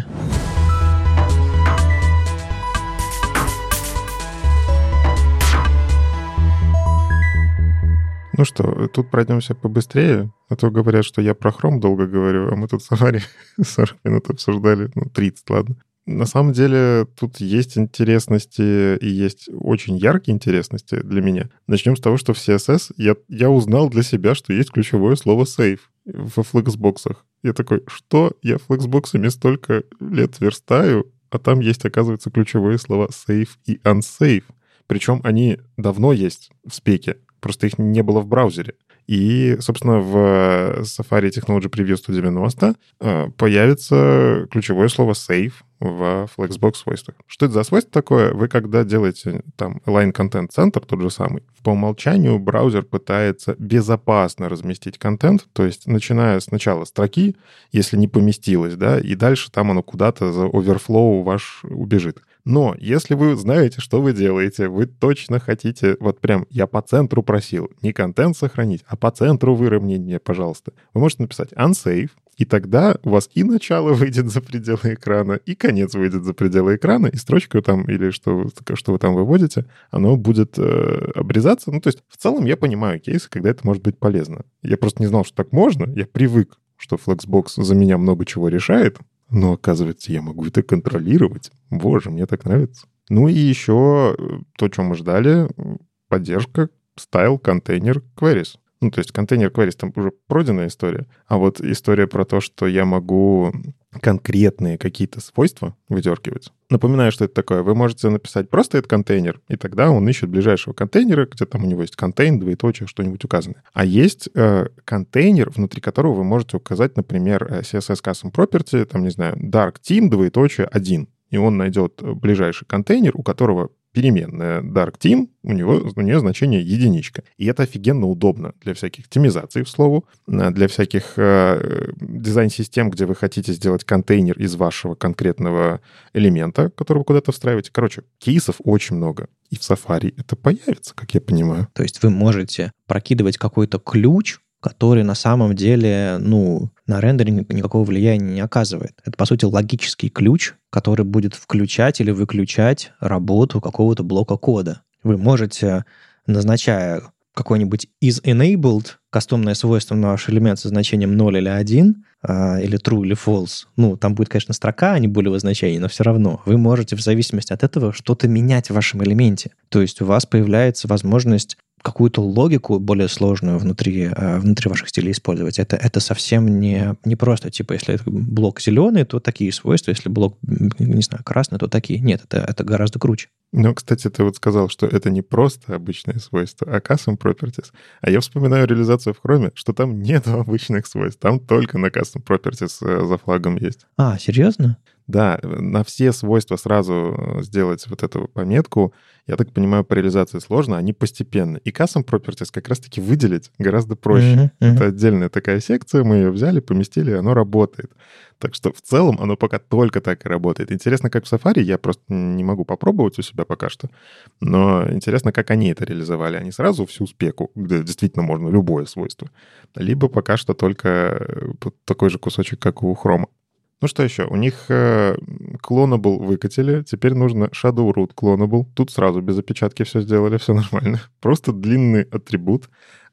Ну что, тут пройдемся побыстрее, а то говорят, что я про Chrome долго говорю, а мы тут Safari 40 минут обсуждали, 30, ладно. На самом деле тут есть интересности и есть очень яркие интересности для меня. Начнем с того, что в CSS я узнал для себя, что есть ключевое слово save во флексбоксах. Я такой, что? Я флексбоксами столько лет верстаю, а там есть, оказывается, ключевые слова save и unsave. Причем они давно есть в спеке, просто их не было в браузере. И, собственно, в Safari Technology Preview 190 появится ключевое слово save в Flexbox свойствах. Что это за свойство такое? Вы, когда делаете там Align Content Center, тот же самый, по умолчанию браузер пытается безопасно разместить контент, то есть начиная сначала строки, если не поместилось, да, и дальше там оно куда-то за overflow ваш убежит. Но если вы знаете, что вы делаете, вы точно хотите, вот прям я по центру просил, не контент сохранить, а по центру выровнять мне, пожалуйста. Вы можете написать unsave, И тогда у вас и начало выйдет за пределы экрана, и конец выйдет за пределы экрана, и строчка там, или что вы там выводите, оно будет обрезаться. Ну, то есть в целом я понимаю кейсы, когда это может быть полезно. Я просто не знал, что так можно. Я привык, что Flexbox за меня много чего решает, но, оказывается, я могу это контролировать. Боже, мне так нравится. Ну и еще то, чем мы ждали, поддержка Style Container Queries. Ну, то есть контейнер queries там уже пройденная история, а вот история про то, что я могу конкретные какие-то свойства выдергивать. Напоминаю, что это такое. Вы можете написать просто этот контейнер, и тогда он ищет ближайшего контейнера, где там у него есть контейн, двоеточие, что-нибудь указано. А есть контейнер, внутри которого вы можете указать, например, CSS Custom Property, там, не знаю, dark theme, двоеточие, 1. И он найдет ближайший контейнер, у которого переменная dark theme, у нее значение единичка. И это офигенно удобно для всяких темизаций, к слову, для всяких дизайн-систем, где вы хотите сделать контейнер из вашего конкретного элемента, который вы куда-то встраиваете. Короче, кейсов очень много. И в Safari это появится, как я понимаю. То есть вы можете прокидывать какой-то ключ, который на самом деле, на рендеринг никакого влияния не оказывает. Это, по сути, логический ключ, который будет включать или выключать работу какого-то блока кода. Вы можете, назначая какой-нибудь isEnabled, кастомное свойство на ваш элемент со значением 0 или 1, или true или false, там будет, конечно, строка, а не булевое значение, но все равно вы можете в зависимости от этого что-то менять в вашем элементе. То есть у вас появляется возможность какую-то логику более сложную внутри ваших стилей использовать. Это совсем не просто, типа, если это блок зеленый, то такие свойства, если блок, не знаю, красный, то такие. Нет, это гораздо круче. Но, кстати, ты вот сказал, что это не просто обычные свойства, а custom properties. А я вспоминаю реализацию в Chrome, что там нет обычных свойств, там только на custom properties за флагом есть. А, серьезно? Да, на все свойства сразу сделать вот эту пометку, я так понимаю, по реализации сложно, они постепенно. И custom properties как раз-таки выделить гораздо проще. Это отдельная такая секция, мы ее взяли, поместили, и оно работает. Так что в целом оно пока только так и работает. Интересно, как в Safari, я просто не могу попробовать у себя пока что, но интересно, как они это реализовали. Они сразу всю спеку, где действительно можно любое свойство, либо пока что только такой же кусочек, как у Chrome. Ну что еще? У них Clonable выкатили, теперь нужно Shadow Root Clonable. Тут сразу без опечатки все сделали, все нормально. Просто длинный атрибут.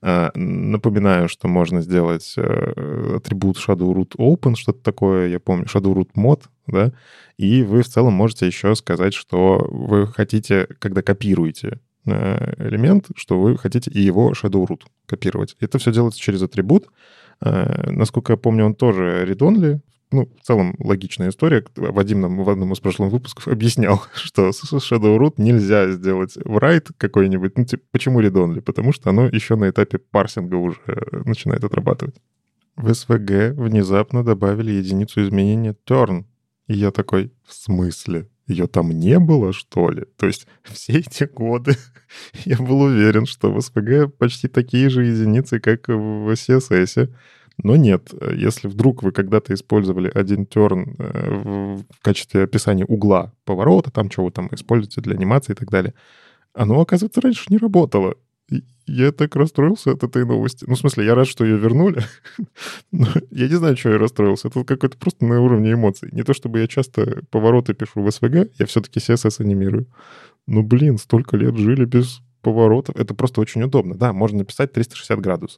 Напоминаю, что можно сделать атрибут Shadow Root Open, что-то такое, я помню, Shadow Root Mod, да, и вы в целом можете еще сказать, что вы хотите, когда копируете элемент, что вы хотите и его Shadow Root копировать. Это все делается через атрибут. Насколько я помню, он тоже read-only. В целом логичная история. Вадим нам в одном из прошлых выпусков объяснял, что с Shadow Root нельзя сделать write какой-нибудь. Почему read-only? Потому что оно еще на этапе парсинга уже начинает отрабатывать. В SVG внезапно добавили единицу изменения turn. И я такой, в смысле? Ее там не было, что ли? То есть все эти годы я был уверен, что в SVG почти такие же единицы, как в CSS. Но нет, если вдруг вы когда-то использовали один turn в качестве описания угла поворота, там чего вы там используете для анимации и так далее, оно, оказывается, раньше не работало. И я так расстроился от этой новости. В смысле, я рад, что ее вернули. Но я не знаю, что я расстроился. Это какой-то просто на уровне эмоций. Не то чтобы я часто повороты пишу в SVG, я все-таки CSS анимирую. Но, столько лет жили без поворотов. Это просто очень удобно. Да, можно написать 360 градусов.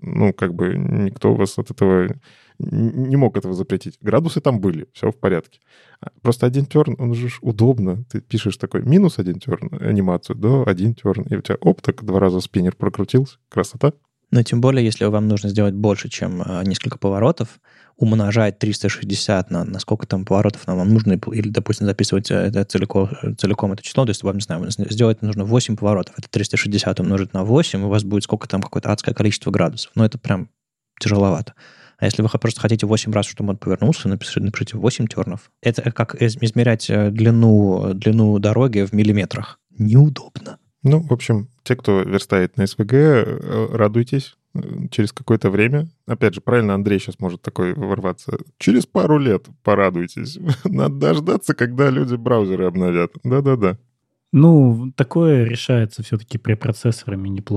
Никто вас от этого не мог этого запретить. Градусы там были, все в порядке. Просто один терн, он же удобно. Ты пишешь такой минус один терн анимацию, до один терн, и у тебя так 2 раза спиннер прокрутился. Красота. Но тем более, если вам нужно сделать больше, чем несколько поворотов, умножать 360 на сколько там поворотов вам нужно, или, допустим, записывать это целиком это число, то есть вам, не знаю, сделать нужно 8 поворотов, это 360 умножить на 8, у вас будет сколько там, какое-то адское количество градусов. Но это прям тяжеловато. А если вы просто хотите 8 раз, чтобы он повернулся, напишите 8 тернов. Это как измерять длину дороги в миллиметрах. Неудобно. В общем, те, кто верстает на SVG, радуйтесь. Через какое-то время, опять же, правильно Андрей сейчас может такой ворваться, через пару лет порадуйтесь. Надо дождаться, когда люди браузеры обновят. Да-да-да. Такое решается все-таки препроцессорами неплохо.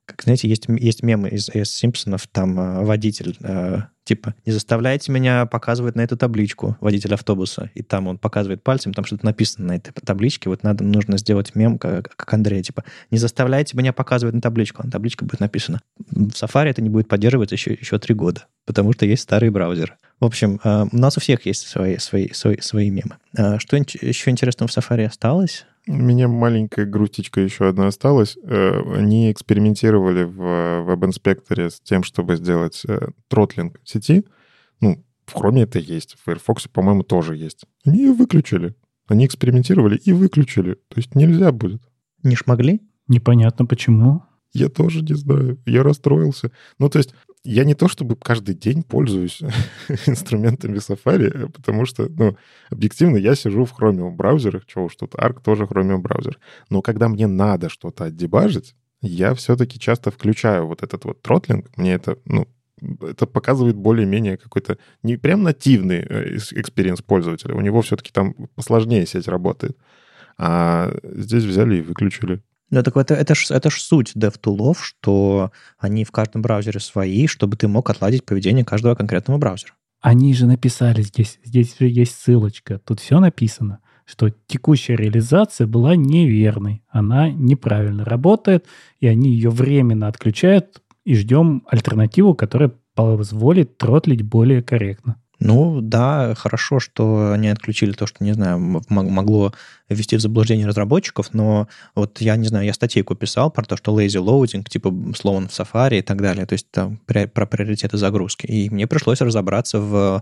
Как, знаете, есть мемы из «Симпсонов», там водитель, типа, не заставляйте меня показывать на эту табличку, водитель автобуса, и там он показывает пальцем, там что-то написано на этой табличке, вот нужно сделать мем, как Андрей, типа, не заставляйте меня показывать на табличку, а на табличке будет написано. В Safari это не будет поддерживаться еще 3 года, потому что есть старые браузеры. В общем, у нас у всех есть свои мемы. Что еще интересного в Safari осталось? У меня маленькая грустичка еще одна осталась. Они экспериментировали в WebInspector с тем, чтобы сделать тротлинг сети. Ну, в Chrome это есть, в Firefox, по-моему, тоже есть. Они ее выключили. Они экспериментировали и выключили. То есть нельзя будет. Не шмогли? Непонятно почему. Я тоже не знаю. Я расстроился. Ну, то есть я не то чтобы каждый день пользуюсь инструментами Safari, потому что, ну, объективно, я сижу в Chromium браузерах, чего уж тут, Arc тоже Chromium браузер. Но когда мне надо что-то отдебажить, я все-таки часто включаю вот этот вот тротлинг. Мне это, ну, это показывает более-менее какой-то не прям нативный экспириенс пользователя. У него все-таки там посложнее сеть работает. А здесь взяли и выключили. Ну, так это ж суть DevTool'ов, что они в каждом браузере свои, чтобы ты мог отладить поведение каждого конкретного браузера. Они же написали здесь же есть ссылочка. Тут все написано, что текущая реализация была неверной. Она неправильно работает, и они ее временно отключают, и ждем альтернативу, которая позволит тротлить более корректно. Ну, да, хорошо, что они отключили то, что, не знаю, могло ввести в заблуждение разработчиков, но вот я, не знаю, я статейку писал про то, что lazy loading, типа словом в Safari и так далее, то есть там про приоритеты загрузки. И мне пришлось разобраться в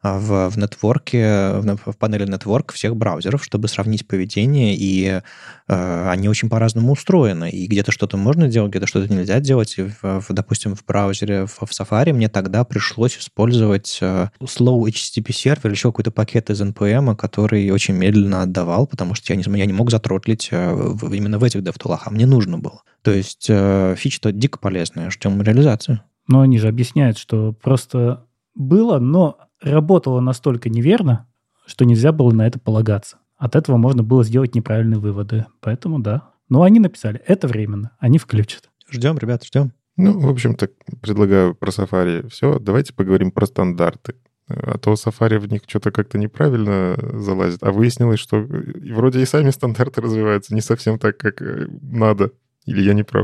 нетворке, в панели Network всех браузеров, чтобы сравнить поведение, и они очень по-разному устроены. И где-то что-то можно делать, где-то что-то нельзя делать. И допустим, в браузере в Safari мне тогда пришлось использовать slow HTTP сервер или еще какой-то пакет из NPM, который очень медленно отдавал, потому что я не мог затротлить именно в этих DevTool'ах, а мне нужно было. То есть фича-то дико полезная, ждем реализацию. Но они же объясняют, что просто было, но работало настолько неверно, что нельзя было на это полагаться. От этого можно было сделать неправильные выводы. Поэтому да. Но они написали, это временно, они включат. Ждем, ребята, ждем. Ну, в общем-то, предлагаю про Safari все. Давайте поговорим про стандарты. А то Safari в них что-то как-то неправильно залазит. А выяснилось, что вроде и сами стандарты развиваются не совсем так, как надо. Или я не прав?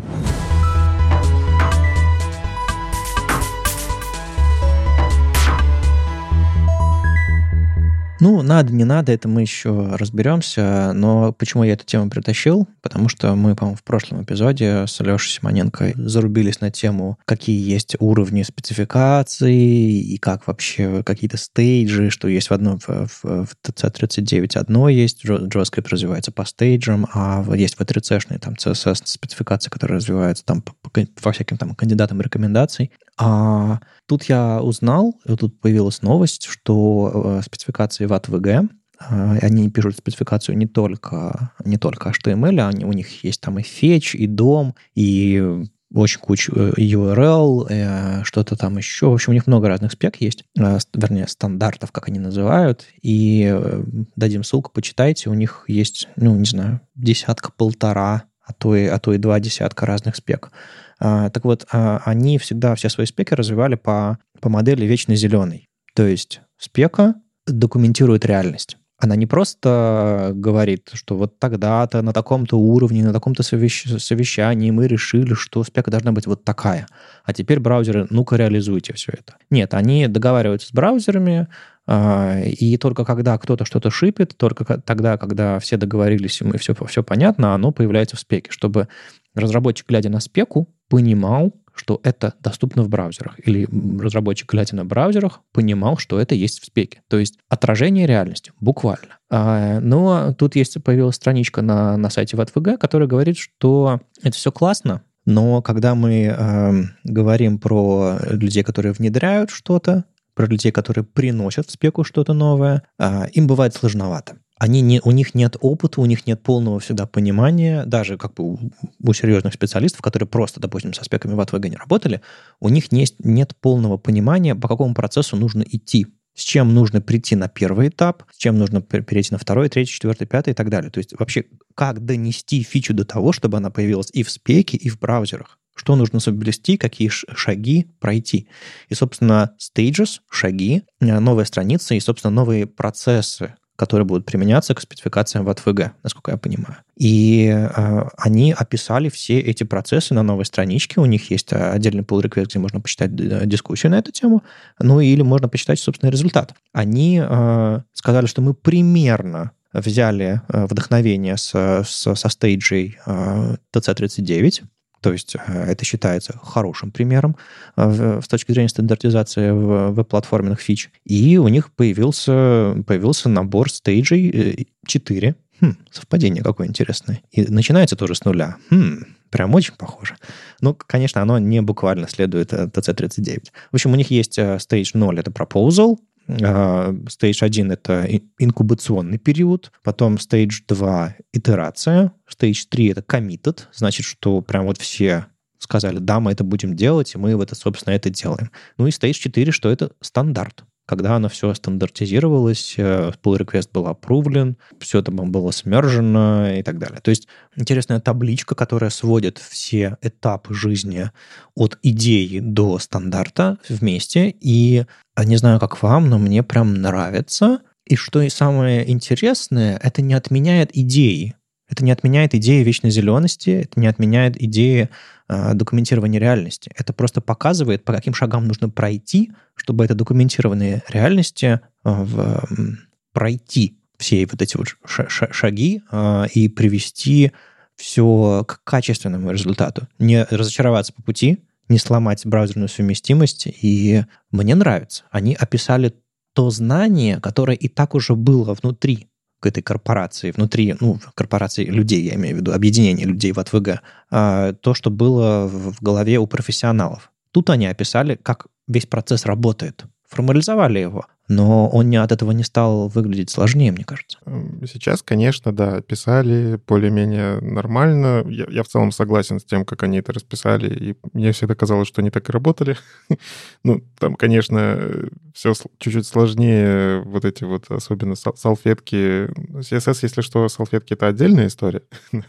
Ну, надо, не надо, это мы еще разберемся. Но почему я эту тему притащил? Потому что мы, по-моему, в прошлом эпизоде с Алешей Симоненко зарубились на тему, какие есть уровни спецификаций и как вообще какие-то стейджи, что есть в TC39 одно есть, JavaScript развивается по стейджам, а есть V3C-шные там CSS-спецификации, которые развиваются там по всяким там кандидатам рекомендаций. А тут я узнал, тут появилась новость, что спецификации в ATVG, они пишут спецификацию не только HTML, у них есть там и fetch, и DOM, и очень куча URL, что-то там еще. В общем, у них много разных спек есть, вернее, стандартов, как они называют, и дадим ссылку, почитайте, у них есть, ну, не знаю, десятка-полтора, а то и 2 десятка разных спек. Так вот, они всегда все свои спеки развивали по модели вечно зеленой. То есть спека документирует реальность. Она не просто говорит, что вот тогда-то на таком-то уровне, на таком-то совещании мы решили, что спека должна быть вот такая. А теперь браузеры, ну-ка, реализуйте все это. Нет, они договариваются с браузерами, и только когда кто-то что-то шипит, только тогда, когда все договорились, и все понятно, оно появляется в спеке, чтобы разработчик, глядя на спеку, понимал, что это доступно в браузерах. Или разработчик, глядя на браузерах, понимал, что это есть в спеке. То есть отражение реальности, буквально. Но тут появилась страничка на сайте VTVG, которая говорит, что это все классно, но когда мы говорим про людей, которые внедряют что-то, про людей, которые приносят в спеку что-то новое, им бывает сложновато. У них нет опыта, у них нет полного всегда понимания, даже как бы у серьезных специалистов, которые просто, допустим, со спеками в ATVG не работали, у них нет полного понимания, по какому процессу нужно идти, с чем нужно прийти на первый этап, с чем нужно перейти на второй, третий, четвертый, пятый и так далее. То есть вообще как донести фичу до того, чтобы она появилась и в спеке, и в браузерах, что нужно соблюсти, какие шаги пройти. И, собственно, stages, шаги, новая страница и, собственно, новые процессы, которые будут применяться к спецификациям в АТВГ, насколько я понимаю. И они описали все эти процессы на новой страничке. У них есть отдельный pull request, где можно почитать дискуссию на эту тему, ну или можно почитать, собственно, результат. Они сказали, что мы примерно взяли вдохновение со стейджей TC39, то есть это считается хорошим примером с точки зрения стандартизации веб-платформенных фич. И у них появился набор стейджей 4. Совпадение какое интересное. И начинается тоже с нуля. Прям очень похоже. Ну, конечно, оно не буквально следует TC39. В общем, у них есть stage 0 — это proposal, Stage 1 — это инкубационный период, потом Stage 2 — итерация, Stage 3 — это committed, значит, что прям вот все сказали, да, мы это будем делать, и мы собственно, это делаем. Ну и Stage 4, что это стандарт. Когда оно все стандартизировалось, pull request был approved, все это было смержено и так далее. То есть интересная табличка, которая сводит все этапы жизни от идеи до стандарта вместе. И не знаю, как вам, но мне прям нравится. И что и самое интересное, это не отменяет идеи. Это не отменяет идеи вечной зелености, это не отменяет идеи документирования реальности. Это просто показывает, по каким шагам нужно пройти, чтобы это документированные реальности пройти все вот эти вот шаги и привести все к качественному результату. Не разочароваться по пути, не сломать браузерную совместимость. И мне нравится. Они описали то знание, которое и так уже было внутри к этой корпорации, внутри, корпорации людей, я имею в виду, объединения людей в АТВГ, то, что было в голове у профессионалов. Тут они описали, как весь процесс работает, формализовали его, но он от этого не стал выглядеть сложнее, мне кажется. Сейчас, конечно, да, писали более-менее нормально. Я в целом согласен с тем, как они это расписали, и мне всегда казалось, что они так и работали. Ну, там, конечно, все чуть-чуть сложнее, вот эти вот, особенно салфетки. CSS, если что, салфетки — это отдельная история.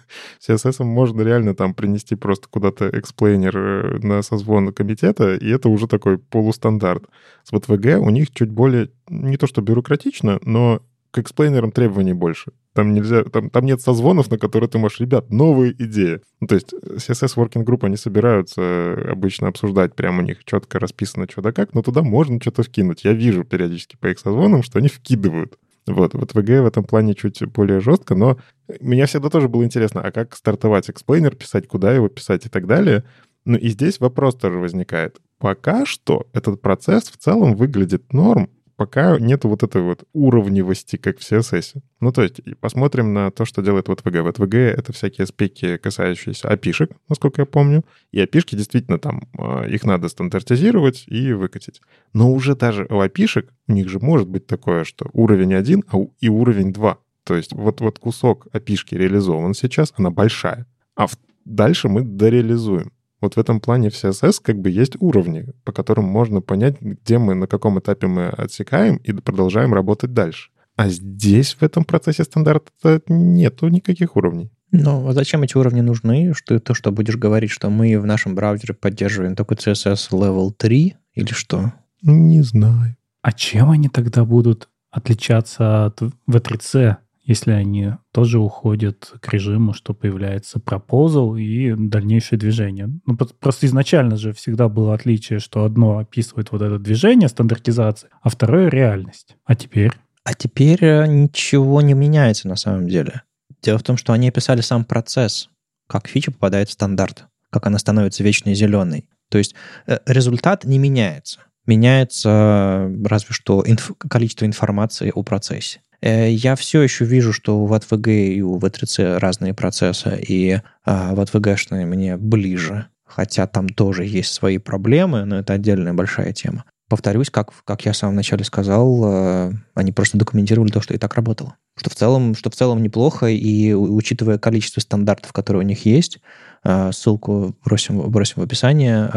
CSS можно реально там принести просто куда-то эксплейнер на созвон комитета, и это уже такой полустандарт. С ВТВГ у них чуть более, не то что бюрократично, но к эксплейнерам требований больше. Там нельзя, там нет созвонов, на которые ты можешь, ребят, новые идеи. Ну, то есть CSS Working Group, они собираются обычно обсуждать, прямо у них четко расписано, что да как, но туда можно что-то вкинуть. Я вижу периодически по их созвонам, что они вкидывают. Вот, в ТВГ в этом плане чуть более жестко, но мне всегда тоже было интересно, а как стартовать эксплейнер, писать, куда его писать и так далее. Ну и здесь вопрос тоже возникает. Пока что этот процесс в целом выглядит норм, пока нету вот этой вот уровневости, как в CSS. Ну, то есть посмотрим на то, что делает ВТВГ. ВТВГ — это всякие спеки, касающиеся API-шек, насколько я помню. И API-шки действительно там, их надо стандартизировать и выкатить. Но уже даже у API-шек у них же может быть такое, что уровень 1 и уровень 2. То есть вот кусок API-шки реализован сейчас, она большая. А дальше мы дореализуем. Вот в этом плане в CSS как бы есть уровни, по которым можно понять, где мы, на каком этапе мы отсекаем и продолжаем работать дальше. А здесь, в этом процессе стандарта, нету никаких уровней. Ну, а зачем эти уровни нужны? Что будешь говорить, что мы в нашем браузере поддерживаем такой CSS Level 3 или что? Не знаю. А чем они тогда будут отличаться от V3C, если они тоже уходят к режиму, что появляется proposal и дальнейшее движение? Ну, просто изначально же всегда было отличие, что одно описывает вот это движение, стандартизация, а второе — реальность. А теперь? А теперь ничего не меняется на самом деле. Дело в том, что они описали сам процесс, как фича попадает в стандарт, как она становится вечной зеленой. То есть результат не меняется. Меняется разве что количество информации о процессе. Я все еще вижу, что у ВТВГ и у V3C разные процессы, и ВТВГшные мне ближе, хотя там тоже есть свои проблемы, но это отдельная большая тема. Повторюсь, как я в самом начале сказал, они просто документировали то, что и так работало. Что в целом неплохо, и учитывая количество стандартов, которые у них есть, ссылку бросим в описание,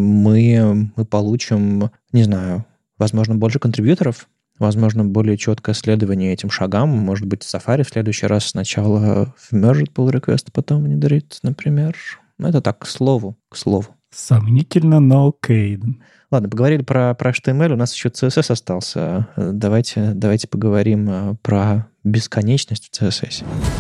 мы получим, не знаю, возможно, больше контрибьюторов, возможно, более четкое следование этим шагам. Может быть, Safari в следующий раз сначала вмержит pull request, потом внедрит, например. Ну, это так, к слову. Сомнительно, но окей. Ладно, поговорили про HTML, у нас еще CSS остался. Давайте поговорим про бесконечность в CSS.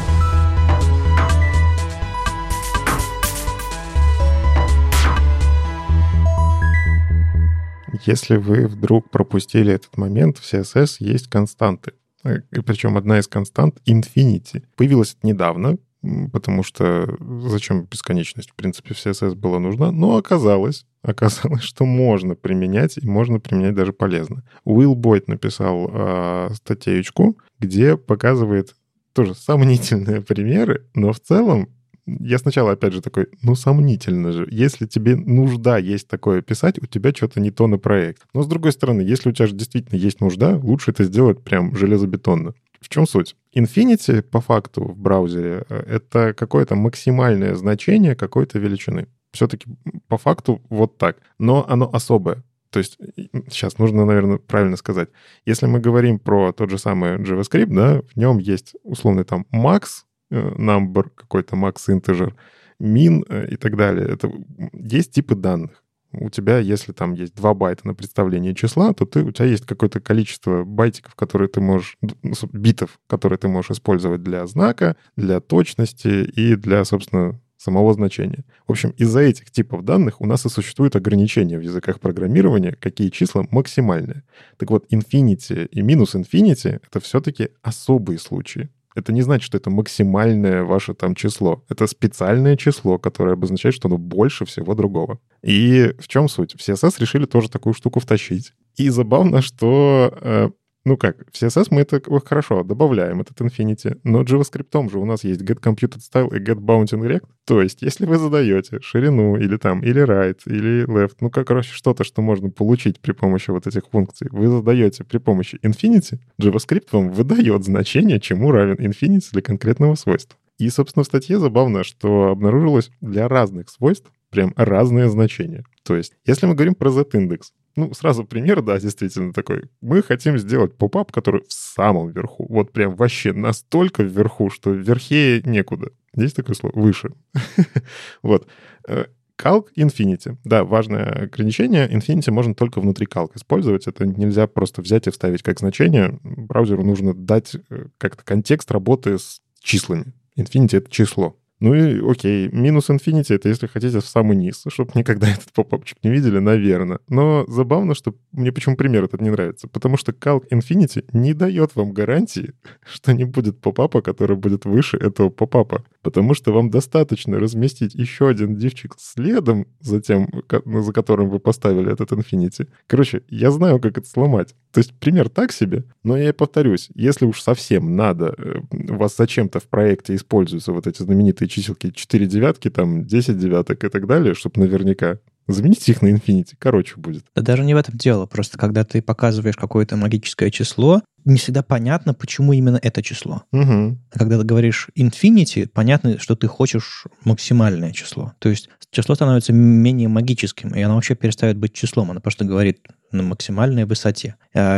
Если вы вдруг пропустили этот момент, в CSS есть константы. И причем одна из констант — infinity. Появилась это недавно, потому что зачем бесконечность? В принципе, в CSS была нужна, но оказалось, что можно применять, и можно применять даже полезно. Уилл Бойд написал статейку, где показывает тоже сомнительные примеры, но в целом я сначала, опять же, такой, сомнительно же. Если тебе нужда есть такое писать, у тебя что-то не то на проект. Но, с другой стороны, если у тебя же действительно есть нужда, лучше это сделать прям железобетонно. В чем суть? Infinity, по факту, в браузере — это какое-то максимальное значение какой-то величины. Все-таки по факту вот так. Но оно особое. То есть сейчас нужно, наверное, правильно сказать. Если мы говорим про тот же самый JavaScript, да, в нем есть условный там max, number, какой-то max integer, min и так далее. Это есть типы данных. У тебя, если там есть 2 байта на представление числа, то у тебя есть какое-то количество байтиков, которые ты можешь, битов, которые ты можешь использовать для знака, для точности и для, собственно, самого значения. В общем, из-за этих типов данных у нас и существуют ограничения в языках программирования, какие числа максимальные. Так вот, infinity и минус infinity — это все-таки особые случаи. Это не значит, что это максимальное ваше там число. Это специальное число, которое обозначает, что оно больше всего другого. И в чем суть? В CSS решили тоже такую штуку втащить. И забавно, что... в CSS мы это хорошо добавляем, этот infinity, но JavaScript же у нас есть getComputedStyle и getBoundingRect. То есть, если вы задаете ширину или right, или left, что-то, что можно получить при помощи вот этих функций, вы задаете при помощи infinity, JavaScript вам выдает значение, чему равен infinity для конкретного свойства. И, собственно, в статье забавно, что обнаружилось для разных свойств прям разные значения. То есть, если мы говорим про z-индекс, сразу пример, да, действительно такой. Мы хотим сделать поп-ап, который в самом верху. Вот прям вообще настолько вверху, что верхее некуда. Есть такое слово? Выше. Вот. Calc Infinity. Да, важное ограничение. Infinity можно только внутри Calc использовать. Это нельзя просто взять и вставить как значение. Браузеру нужно дать как-то контекст работы с числами. Infinity — это число. И окей, минус Infinity — это если хотите в самый низ, чтобы никогда этот попапчик не видели, наверное. Но забавно, что мне почему пример этот не нравится. Потому что Calc Infinity не дает вам гарантии, что не будет попапа, который будет выше этого попапа. Потому что вам достаточно разместить еще один дивчик следом за тем, за которым вы поставили этот Infinity. Короче, я знаю, как это сломать. То есть пример так себе, но я и повторюсь, если уж совсем надо, у вас зачем-то в проекте используются вот эти знаменитые чиселки 4 девятки, там 10 девяток и так далее, чтобы наверняка замените их на Infinity, короче будет. Да даже не в этом дело. Просто когда ты показываешь какое-то магическое число, не всегда понятно, почему именно это число. Угу. А когда ты говоришь Infinity, понятно, что ты хочешь максимальное число. То есть число становится менее магическим, и оно вообще перестает быть числом. Оно просто говорит на максимальной высоте.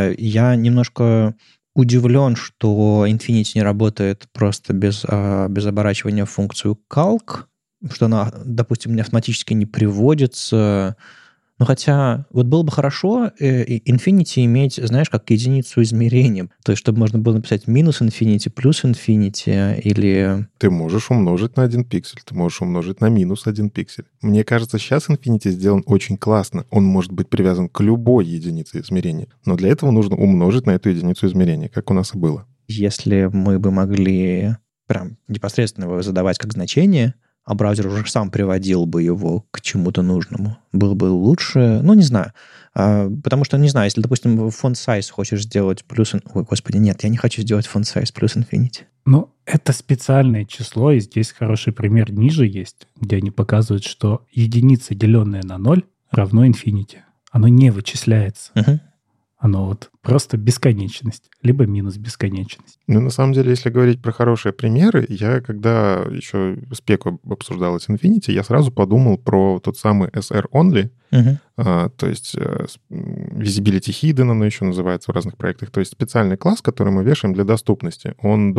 Я немножко удивлен, что Infinity не работает просто без оборачивания в функцию calc, что она, допустим, не автоматически не приводится. Но хотя вот было бы хорошо Infinity иметь, знаешь, как единицу измерения. То есть, чтобы можно было написать минус Infinity, плюс Infinity или... Ты можешь умножить на 1 пиксель, ты можешь умножить на минус 1 пиксель. Мне кажется, сейчас Infinity сделан очень классно. Он может быть привязан к любой единице измерения. Но для этого нужно умножить на эту единицу измерения, как у нас и было. Если мы бы могли прям непосредственно его задавать как значение, а браузер уже сам приводил бы его к чему-то нужному, было бы лучше, не знаю. Потому что, не знаю, если, допустим, font size хочешь сделать плюс... Ой, господи, нет, я не хочу сделать font size плюс Infinity. Это специальное число, и здесь хороший пример ниже есть, где они показывают, что единица, деленная на 0, равно Infinity. Оно не вычисляется. Угу. Оно просто бесконечность, либо минус бесконечность. На самом деле, если говорить про хорошие примеры, я когда еще спеку обсуждал с Infinity, я сразу подумал про тот самый SR-only, То есть visibility hidden, оно еще называется в разных проектах. То есть специальный класс, который мы вешаем для доступности. Он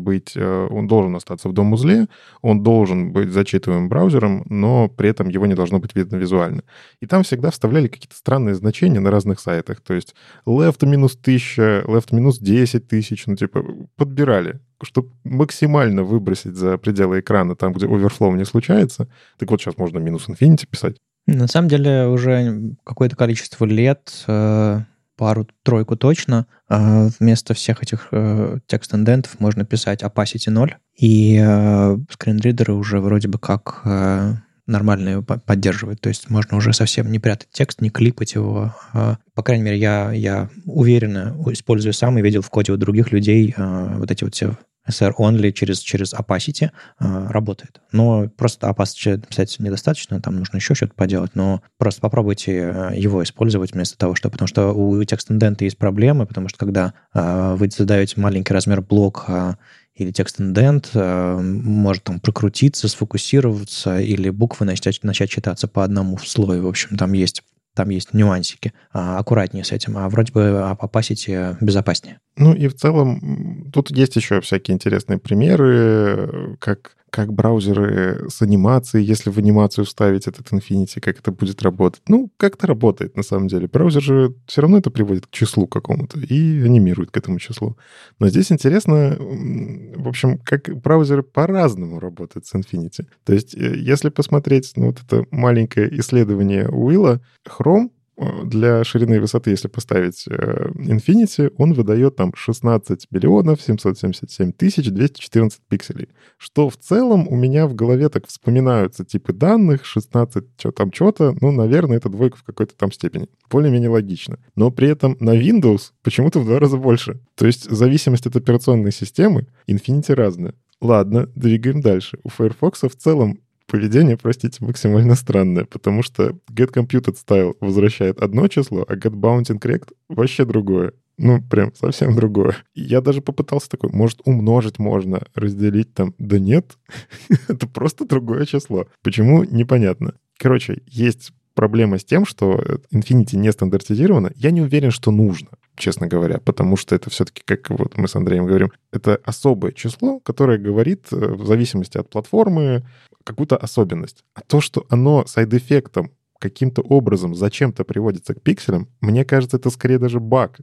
должен остаться в DOM-узле, он должен быть зачитываемым браузером, но при этом его не должно быть видно визуально. И там всегда вставляли какие-то странные значения на разных сайтах. То есть left -1000, left -10 тысяч, подбирали, чтобы максимально выбросить за пределы экрана там, где оверфлоу не случается. Так вот, сейчас можно -infinity писать. На самом деле уже какое-то количество лет, пару-тройку точно, вместо всех этих текст-индентов можно писать opacity 0, и скринридеры уже вроде бы как нормально его поддерживают. То есть можно уже совсем не прятать текст, не клипать его. По крайней мере, я уверенно использую сам и видел в коде у других людей вот эти вот все SR-only через opacity работает. Но просто opacity писать недостаточно, там нужно еще что-то поделать, но просто попробуйте его использовать вместо того, что... Потому что у текст-индента есть проблемы, потому что когда вы задаете маленький размер блока или текст-индент, может там прокрутиться, сфокусироваться, или буквы начать читаться по одному слою. В общем, там есть нюансики. Аккуратнее с этим. А вроде бы opacity безопаснее. Ну и в целом тут есть еще всякие интересные примеры, как браузеры с анимацией, если в анимацию вставить этот Infinity, как это будет работать. Ну, как-то работает на самом деле. Браузер же все равно это приводит к числу какому-то и анимирует к этому числу. Но здесь интересно, в общем, как браузеры по-разному работают с Infinity. То есть если посмотреть вот это маленькое исследование Уилла, Chrome для ширины и высоты, если поставить Infinity, он выдает там 16 миллионов 777 тысяч 214 пикселей. Что в целом у меня в голове так вспоминаются типы данных, 16 что-то, ну, наверное, это двойка в какой-то там степени. Более-менее логично. Но при этом на Windows почему-то в 2 раза больше. То есть зависимость от операционной системы Infinity разная. Ладно, двигаем дальше. У Firefox в целом поведение, простите, максимально странное, потому что getComputed_style возвращает одно число, а getBounding_rect вообще другое. Ну, прям совсем другое. И я даже попытался такой, может, умножить можно, разделить там. Да нет, это просто другое число. Почему? Непонятно. Короче, есть проблема с тем, что Infinity не стандартизировано. Я не уверен, что нужно, честно говоря, потому что это все-таки, как вот мы с Андреем говорим, это особое число, которое говорит в зависимости от платформы какую-то особенность. А то, что оно сайд-эффектом каким-то образом зачем-то приводится к пикселям, мне кажется, это скорее даже баг.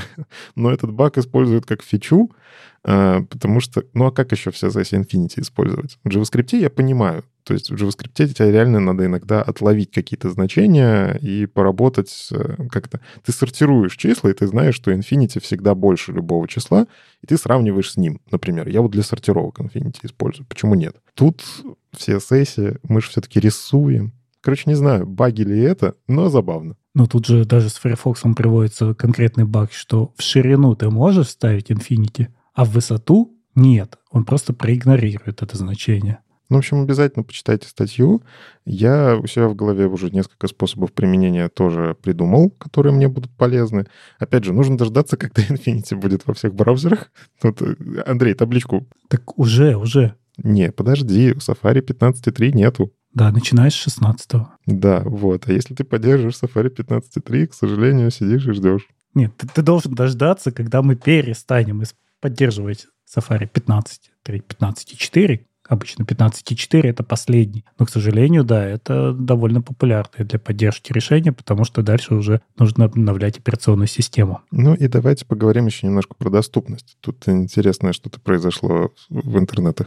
Но этот баг используют как фичу, потому что... Ну а как еще все здесь Infinity использовать? В JavaScript я понимаю. То есть в JavaScript тебе реально надо иногда отловить какие-то значения и поработать как-то. Ты сортируешь числа, и ты знаешь, что Infinity всегда больше любого числа, и ты сравниваешь с ним. Например, я вот для сортировок Infinity использую. Почему нет? Тут в CSS мы же все-таки рисуем. Короче, не знаю, баги ли это, но забавно. Но тут же даже с Firefox приводится конкретный баг, что в ширину ты можешь вставить Infinity, а в высоту нет. Он просто проигнорирует это значение. Ну, в общем, обязательно почитайте статью. Я у себя в голове уже несколько способов применения тоже придумал, которые мне будут полезны. Опять же, нужно дождаться, когда Infinity будет во всех браузерах. Вот, Андрей, табличку. Так уже. Не, подожди, у Safari 15.3 нету. Да, начиная с 16-го. Да, вот. А если ты поддерживаешь Safari 15.3, к сожалению, сидишь и ждешь. Нет, ты должен дождаться, когда мы перестанем поддерживать Safari 15.3, 15.4. Обычно 15.4 — это последний. Но, к сожалению, да, это довольно популярное для поддержки решения, потому что дальше уже нужно обновлять операционную систему. Ну и давайте поговорим еще немножко про доступность. Тут интересное что-то произошло в интернете.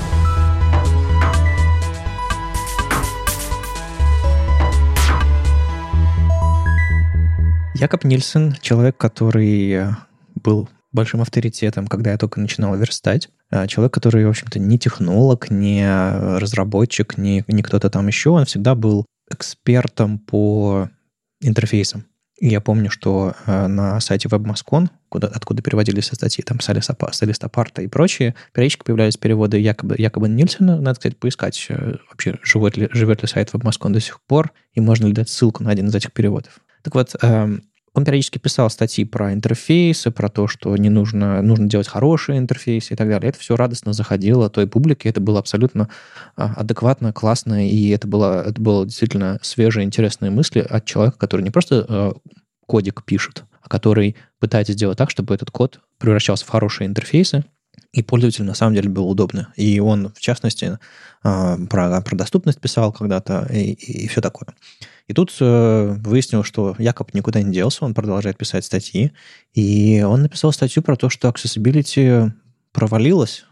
Якоб Нильсон, человек, который был большим авторитетом, когда я только начинал верстать. Человек, который, в общем-то, не технолог, не разработчик, не кто-то там еще. Он всегда был экспертом по интерфейсам. И я помню, что на сайте WebMascon, откуда переводили все статьи, там Солистопарта и прочие, периодически появлялись переводы Якоба Нильсона. Надо, кстати, поискать, вообще живет ли сайт WebMascon до сих пор, и можно ли дать ссылку на один из этих переводов. Так вот, Он периодически писал статьи про интерфейсы, про то, что нужно делать хорошие интерфейсы и так далее. Это все радостно заходило той публике, это было абсолютно адекватно, классно, и это было действительно свежие, интересные мысли от человека, который не просто кодик пишет, а который пытается сделать так, чтобы этот код превращался в хорошие интерфейсы, и пользователю на самом деле было удобно. И он, в частности, про доступность писал когда-то и все такое. И тут выяснилось, что Якоб никуда не делся, он продолжает писать статьи, и он написал статью про то, что accessibility провалилась,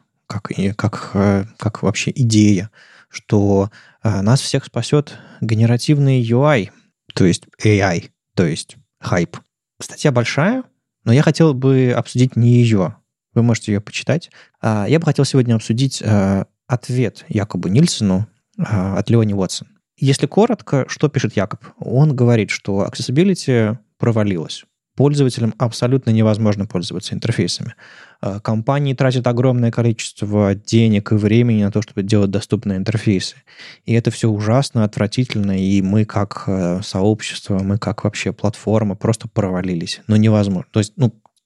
как вообще идея, что нас всех спасет генеративный UI, то есть AI, то есть хайп. Статья большая, но я хотел бы обсудить не ее. Вы можете ее почитать. Я бы хотел сегодня обсудить ответ Якобу Нильсену от Леони Уотсон. Если коротко, что пишет Якоб? Он говорит, что accessibility провалилась. Пользователям абсолютно невозможно пользоваться интерфейсами. Компании тратят огромное количество денег и времени на то, чтобы делать доступные интерфейсы. И это все ужасно, отвратительно, и мы как сообщество, мы как вообще платформа просто провалились. Но невозможно. То есть,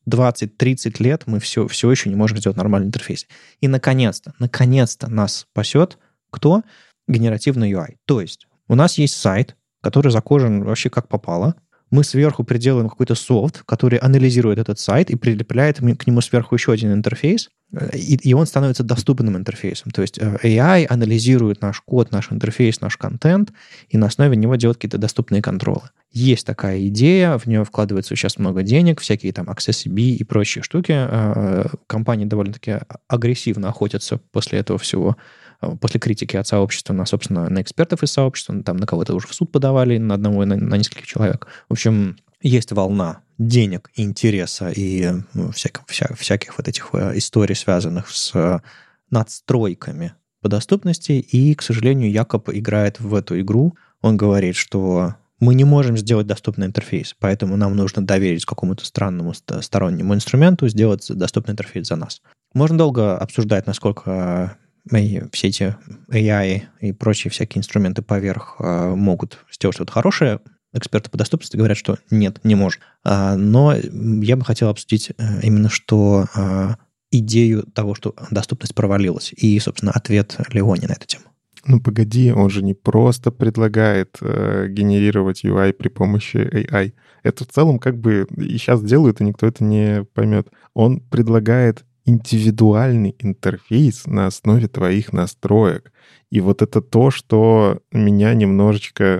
20-30 лет мы все еще не можем сделать нормальный интерфейс. И наконец-то нас спасет кто? Генеративный UI. То есть у нас есть сайт, который закожен вообще как попало. Мы сверху приделаем какой-то софт, который анализирует этот сайт и прилепляет к нему сверху еще один интерфейс, и он становится доступным интерфейсом. То есть AI анализирует наш код, наш интерфейс, наш контент, и на основе него делает какие-то доступные контролы. Есть такая идея, в нее вкладывается сейчас много денег, всякие там Access-IB и прочие штуки. Компании довольно-таки агрессивно охотятся после этого всего, после критики от сообщества собственно, на экспертов из сообщества, там на кого-то уже в суд подавали, на одного и на нескольких человек. В общем, есть волна денег, интереса и всяких вот этих историй, связанных с надстройками по доступности, и, к сожалению, Якоб играет в эту игру. Он говорит, что мы не можем сделать доступный интерфейс, поэтому нам нужно доверить какому-то странному стороннему инструменту сделать доступный интерфейс за нас. Можно долго обсуждать, насколько все эти AI и прочие всякие инструменты поверх могут сделать что-то хорошее. Эксперты по доступности говорят, что нет, не может. Но я бы хотел обсудить именно что идею того, что доступность провалилась, и, собственно, ответ Леони на эту тему. Ну, погоди, он же не просто предлагает генерировать UI при помощи AI. Это в целом как бы и сейчас делают, и никто это не поймет. Он предлагает индивидуальный интерфейс на основе твоих настроек. И вот это то, что меня немножечко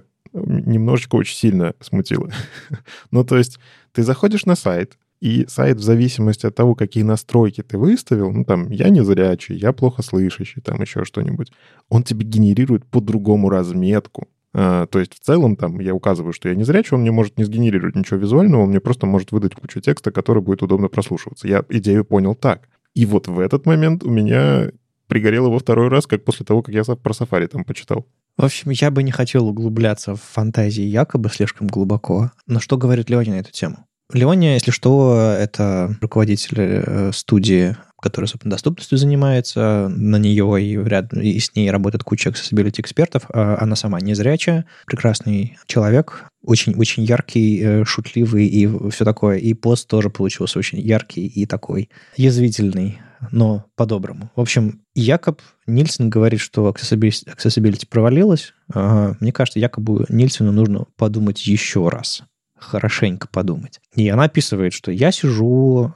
очень сильно смутило. Ну, то есть ты заходишь на сайт, и сайт в зависимости от того, какие настройки ты выставил, там, я незрячий, я плохо слышащий, там еще что-нибудь, он тебе генерирует по-другому разметку. То есть в целом там я указываю, что я незрячий, он мне может не сгенерировать ничего визуального, он мне просто может выдать кучу текста, который будет удобно прослушиваться. Я идею понял так. И вот в этот момент у меня пригорело во второй раз, как после того, как я про Safari там почитал. В общем, я бы не хотел углубляться в фантазии Якоба слишком глубоко. Но что говорит Леони на эту тему? Леони, если что, это руководитель студии, которая, собственно, доступностью занимается. На нее и с ней работает куча accessibility экспертов. Она сама незрячая, прекрасный человек, очень яркий, шутливый и все такое. И пост тоже получился очень яркий и такой язвительный, но по-доброму. В общем, Якоб Нильсен говорит, что accessibility провалилась. Мне кажется, Якобу Нильсену нужно подумать еще раз. Хорошенько подумать. И она описывает, что я сижу,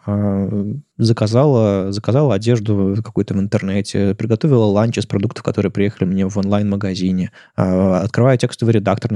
заказала одежду какую-то в интернете, приготовила ланч из продуктов, которые приехали мне в онлайн-магазине, открываю текстовый редактор на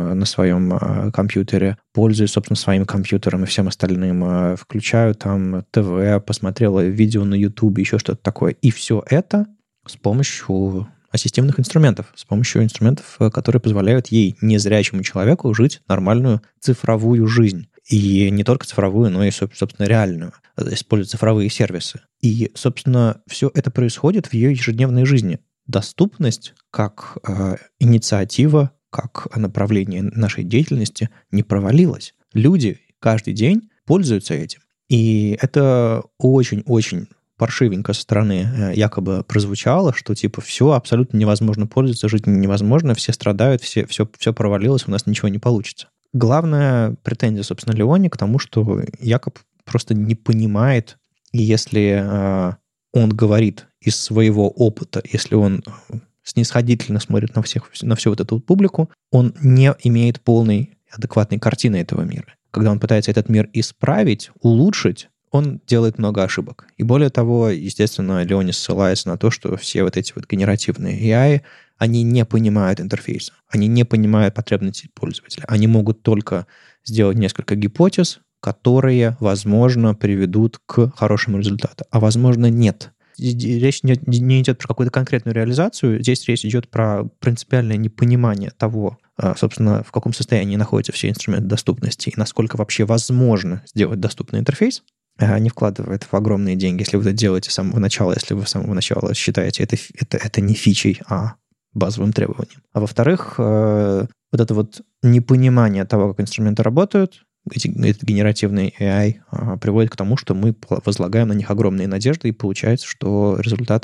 своем компьютере, пользуюсь, собственно, своим компьютером и всем остальным, включаю там ТВ, посмотрела видео на YouTube, еще что-то такое. И все это с помощью ассистивных инструментов, с помощью инструментов, которые позволяют ей, незрячему человеку, жить нормальную цифровую жизнь. И не только цифровую, но и, собственно, реальную. Используют цифровые сервисы. И, собственно, все это происходит в ее ежедневной жизни. Доступность как инициатива, как направление нашей деятельности не провалилась. Люди каждый день пользуются этим. И это очень-очень паршивенько со стороны якобы прозвучало, что типа все абсолютно невозможно пользоваться, жить невозможно, все страдают, все провалилось, у нас ничего не получится. главная претензия, собственно, Леони к тому, что Якоб просто не понимает, и если он говорит из своего опыта, если он снисходительно смотрит на всю вот эту публику, он не имеет полной адекватной картины этого мира. Когда он пытается этот мир исправить, улучшить, он делает много ошибок. И более того, естественно, Леони ссылается на то, что все вот эти вот генеративные AI, они не понимают интерфейса, они не понимают потребностей пользователя. Они могут только сделать несколько гипотез, которые, возможно, приведут к хорошему результату, а возможно, нет. Речь не идет про какую-то конкретную реализацию, здесь речь идет про принципиальное непонимание того, собственно, в каком состоянии находятся все инструменты доступности и насколько вообще возможно сделать доступный интерфейс, не вкладывает в огромные деньги, если вы это делаете с самого начала, если вы с самого начала считаете это не фичей, а базовым требованием. А во-вторых, вот это вот непонимание того, как инструменты работают, этот генеративный AI приводит к тому, что мы возлагаем на них огромные надежды, и получается, что результат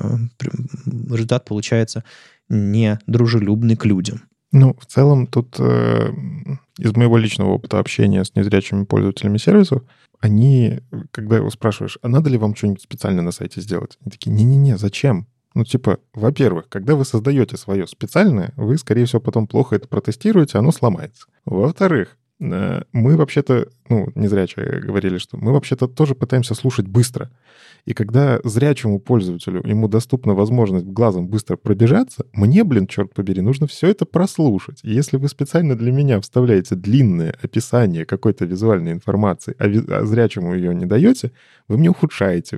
получается недружелюбный к людям. Ну, в целом, тут из моего личного опыта общения с незрячими пользователями сервисов, они, когда его спрашиваешь, а надо ли вам что-нибудь специально на сайте сделать? Они такие, не-не-не, зачем? Ну, типа, во-первых, когда вы создаете свое специальное, вы, скорее всего, потом плохо это протестируете, оно сломается. Во-вторых, мы вообще-то, незрячие говорили, что мы вообще-то тоже пытаемся слушать быстро. И когда зрячему пользователю ему доступна возможность глазом быстро пробежаться, мне, черт побери, нужно все это прослушать. И если вы специально для меня вставляете длинное описание какой-то визуальной информации, а зрячему ее не даете, вы мне ухудшаете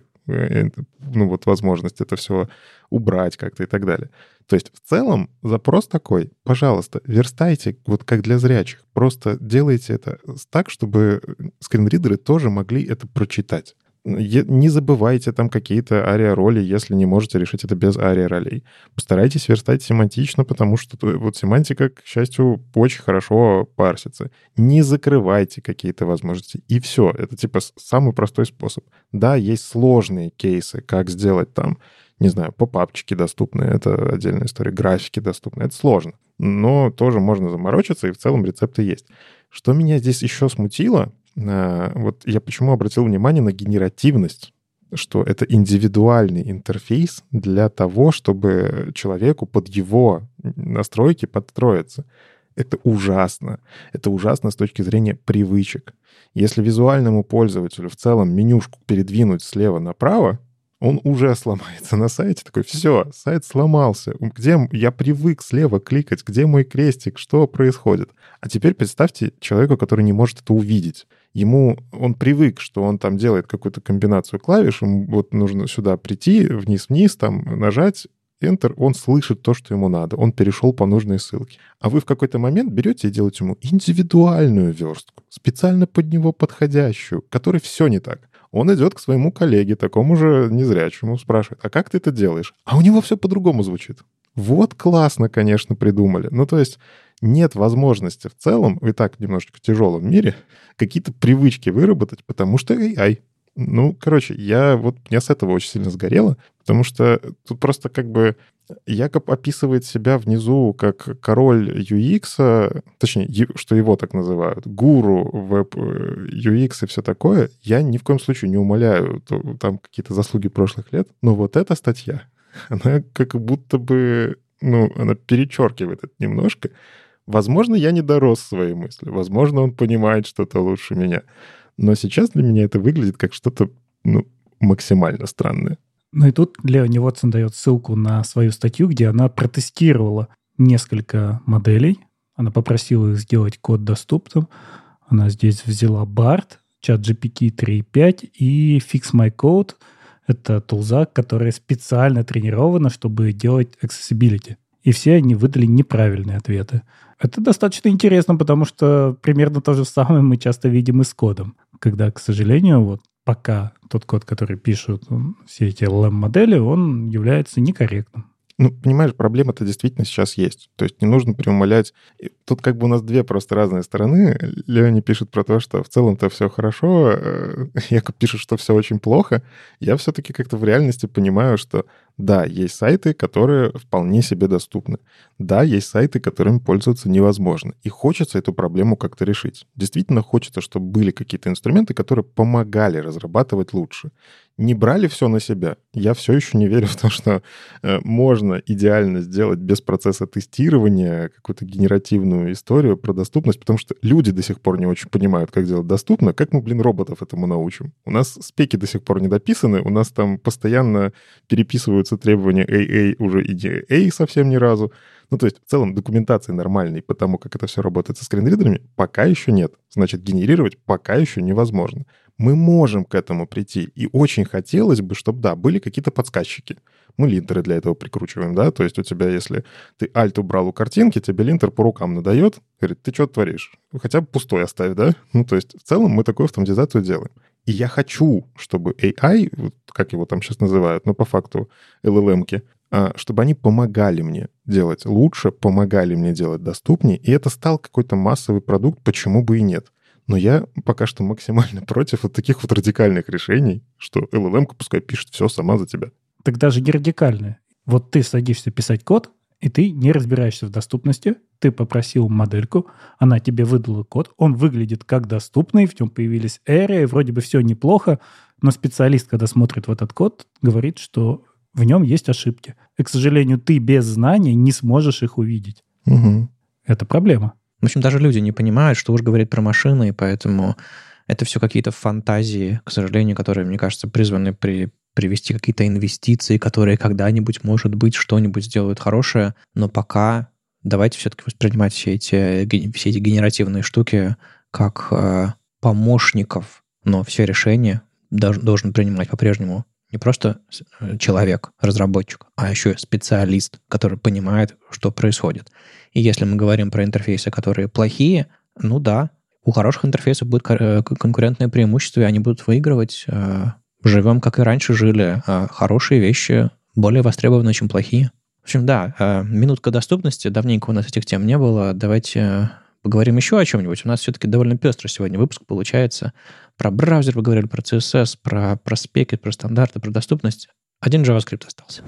возможность это все убрать как-то и так далее. То есть в целом запрос такой, пожалуйста, верстайте, вот как для зрячих, просто делайте это так, чтобы скринридеры тоже могли это прочитать. Не забывайте там какие-то ARIA-роли, если не можете решить это без ARIA-ролей. Постарайтесь верстать семантично, потому что вот семантика, к счастью, очень хорошо парсится. Не закрывайте какие-то возможности. И все. Это типа самый простой способ. Да, есть сложные кейсы, как сделать там, не знаю, попапчики доступные, это отдельная история, графики доступные. Это сложно. Но тоже можно заморочиться, и в целом рецепты есть. Что меня здесь еще смутило, вот я почему обратил внимание на генеративность, что это индивидуальный интерфейс для того, чтобы человеку под его настройки подстроиться. Это ужасно. Это ужасно с точки зрения привычек. Если визуальному пользователю в целом менюшку передвинуть слева направо, он уже сломается на сайте. Такой, все, сайт сломался. Где я привык слева кликать? Где мой крестик? Что происходит? А теперь представьте человека, который не может это увидеть. Он привык, что он там делает какую-то комбинацию клавиш, ему вот нужно сюда прийти, вниз-вниз, там нажать, Enter, он слышит то, что ему надо. Он перешел по нужной ссылке. А вы в какой-то момент берете и делаете ему индивидуальную верстку, специально под него подходящую, которой все не так. Он идет к своему коллеге, такому же незрячему, спрашивает, а как ты это делаешь? А у него все по-другому звучит. Вот классно, конечно, придумали. То есть нет возможности в целом, в и так немножечко тяжелом мире, какие-то привычки выработать, потому что AI. Меня с этого очень сильно сгорело, потому что тут просто Якоб описывает себя внизу как король UX, точнее, что его так называют, гуру веб UX и все такое. Я ни в коем случае не умаляю там какие-то заслуги прошлых лет, но вот эта статья, она как будто бы, она перечеркивает это немножко. Возможно, я не дорос в своей мысли, возможно, он понимает что-то лучше меня. Но сейчас для меня это выглядит как что-то, максимально странное. И тут Леони Уотсон дает ссылку на свою статью, где она протестировала несколько моделей. Она попросила их сделать код доступным. Она здесь взяла BART, ChatGPT 3.5 и Fix My Code. Это тулза, которая специально тренирована, чтобы делать accessibility. И все они выдали неправильные ответы. Это достаточно интересно, потому что примерно то же самое мы часто видим и с кодом. Когда, к сожалению, пока тот код, который пишут все эти LLM-модели, он является некорректным. Понимаешь, проблема-то действительно сейчас есть. То есть не нужно преумолять. Тут у нас две просто разные стороны. Леони пишет про то, что в целом-то все хорошо. Якоб пишет, что все очень плохо. Я все-таки как-то в реальности понимаю, что, Да, есть сайты, которые вполне себе доступны. Да, есть сайты, которыми пользоваться невозможно. И хочется эту проблему как-то решить. Действительно хочется, чтобы были какие-то инструменты, которые помогали разрабатывать лучше. Не брали все на себя. Я все еще не верю в то, что можно идеально сделать без процесса тестирования какую-то генеративную историю про доступность, потому что люди до сих пор не очень понимают, как делать доступно. Как мы, роботов этому научим? У нас спеки до сих пор не дописаны, у нас там постоянно переписываются требования AA уже и DA совсем ни разу. Ну, то есть в целом документации нормальной по тому, как это все работает со скринридерами, пока еще нет. Значит, генерировать пока еще невозможно. Мы можем к этому прийти. И очень хотелось бы, чтобы, да, были какие-то подсказчики. Мы линтеры для этого прикручиваем, да? То есть у тебя, если ты альт убрал у картинки, тебе линтер по рукам надает, говорит, ты что творишь? Хотя бы пустой оставь, да? Ну, то есть в целом мы такую автоматизацию делаем. И я хочу, чтобы AI, как его там сейчас называют, но по факту LLM-ки, чтобы они помогали мне делать лучше, помогали мне делать доступнее, и это стал какой-то массовый продукт, почему бы и нет. Но я пока что максимально против вот таких вот радикальных решений, что LLM-ка пускай пишет все сама за тебя. Так даже не радикальное. Вот ты садишься писать код, и ты не разбираешься в доступности, ты попросил модельку, она тебе выдала код, он выглядит как доступный, в нем появились эры, вроде бы все неплохо, но специалист, когда смотрит в этот код, говорит, что в нем есть ошибки. И, к сожалению, ты без знаний не сможешь их увидеть. Угу. Это проблема. В общем, даже люди не понимают, что уж говорит про машины, и поэтому это все какие-то фантазии, к сожалению, которые, мне кажется, призваны привести какие-то инвестиции, которые когда-нибудь, может быть, что-нибудь сделают хорошее, но пока давайте все-таки воспринимать все эти генеративные штуки как помощников, но все решения должен принимать по-прежнему не просто человек, разработчик, а еще специалист, который понимает, что происходит. И если мы говорим про интерфейсы, которые плохие, ну да, у хороших интерфейсов будет конкурентное преимущество, и они будут выигрывать. Живем, как и раньше жили. Хорошие вещи более востребованы, чем плохие. В общем, да, минутка доступности. Давненько у нас этих тем не было. Давайте поговорим еще о чем-нибудь. У нас все-таки довольно пестрый сегодня выпуск получается. Про браузер поговорили, про CSS, про спеки, про стандарты, про доступность. Один JavaScript остался.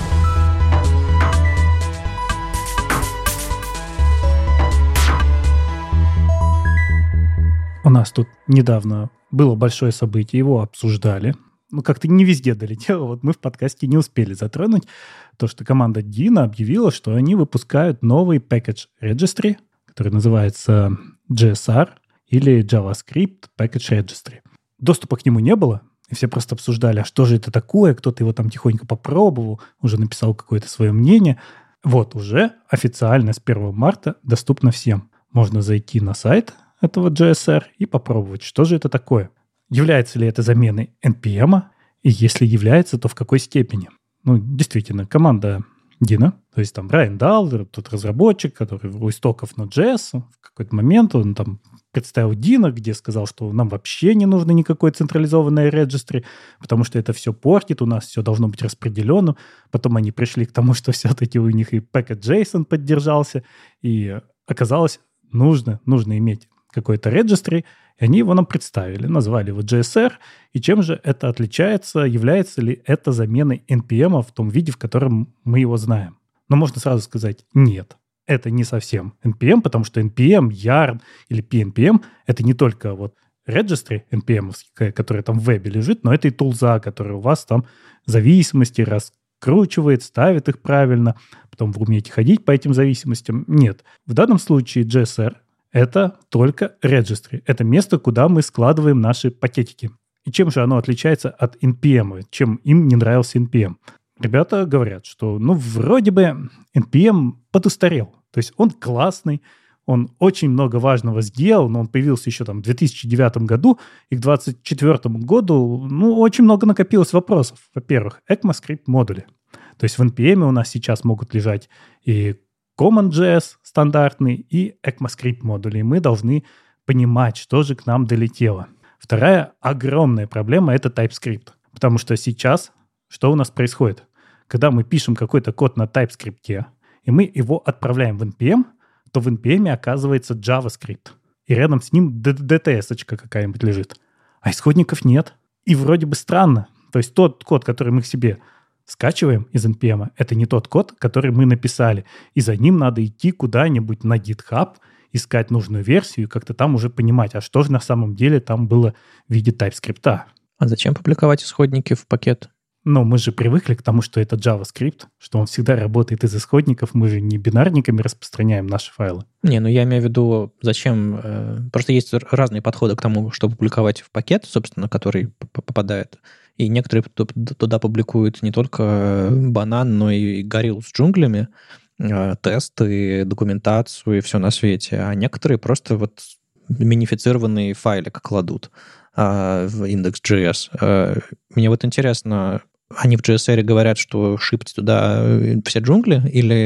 У нас тут недавно было большое событие, его обсуждали. Ну, как-то не везде долетело. Вот мы в подкасте не успели затронуть то, что команда Dino объявила, что они выпускают новый package registry, который называется JSR или JavaScript Package Registry. Доступа к нему не было, и все просто обсуждали, а что же это такое, кто-то его там тихонько попробовал, уже написал какое-то свое мнение. Вот уже официально с 1 марта доступно всем. Можно зайти на сайт этого JSR и попробовать, что же это такое. Является ли это заменой NPM, и если является, то в какой степени? Ну, действительно, команда Dino, то есть там Брайан Даллер, тот разработчик, который у истоков Node.js, в какой-то момент он там представил Dino, где сказал, что нам вообще не нужно никакой централизованной registry, потому что это все портит, у нас все должно быть распределено. Потом они пришли к тому, что все-таки у них и package.json поддержался, и оказалось, нужно иметь какой-то registry, и они его нам представили, назвали его JSR, и чем же это отличается, является ли это заменой NPM в том виде, в котором мы его знаем? Но можно сразу сказать, нет, это не совсем NPM, потому что NPM, Yarn или PNPM — это не только вот registry NPM-овский, который там в вебе лежит, но это и тулза, который у вас там зависимости раскручивает, ставит их правильно, потом вы умеете ходить по этим зависимостям. Нет. В данном случае JSR — это только registry. Это место, куда мы складываем наши пакетики. И чем же оно отличается от NPM? Чем им не нравился NPM? Ребята говорят, что, вроде бы NPM подустарел. То есть он классный, он очень много важного сделал, но он появился еще там в 2009 году, и к 2024 году, очень много накопилось вопросов. Во-первых, ECMAScript модули. То есть в NPM у нас сейчас могут лежать и CommonJS стандартный, и ECMAScript модули. И мы должны понимать, что же к нам долетело. Вторая огромная проблема — это TypeScript. Потому что сейчас что у нас происходит? Когда мы пишем какой-то код на TypeScript, и мы его отправляем в NPM, то в NPM оказывается JavaScript. И рядом с ним DTS-очка какая-нибудь лежит. А исходников нет. И вроде бы странно. То есть тот код, который мы к себе скачиваем из NPM, это не тот код, который мы написали. И за ним надо идти куда-нибудь на GitHub, искать нужную версию и как-то там уже понимать, а что же на самом деле там было в виде TypeScript. А зачем публиковать исходники в пакет? Но мы же привыкли к тому, что это JavaScript, что он всегда работает из исходников. Мы же не бинарниками распространяем наши файлы. Не, ну я имею в виду, зачем... Просто есть разные подходы к тому, что публиковать в пакет, собственно, который попадает. И некоторые туда публикуют не только банан, но и гориллу с джунглями, тесты, документацию и все на свете. А некоторые просто вот минифицированный файлик кладут в index.js. Мне вот интересно, они в JSR говорят, что шипьте туда все джунгли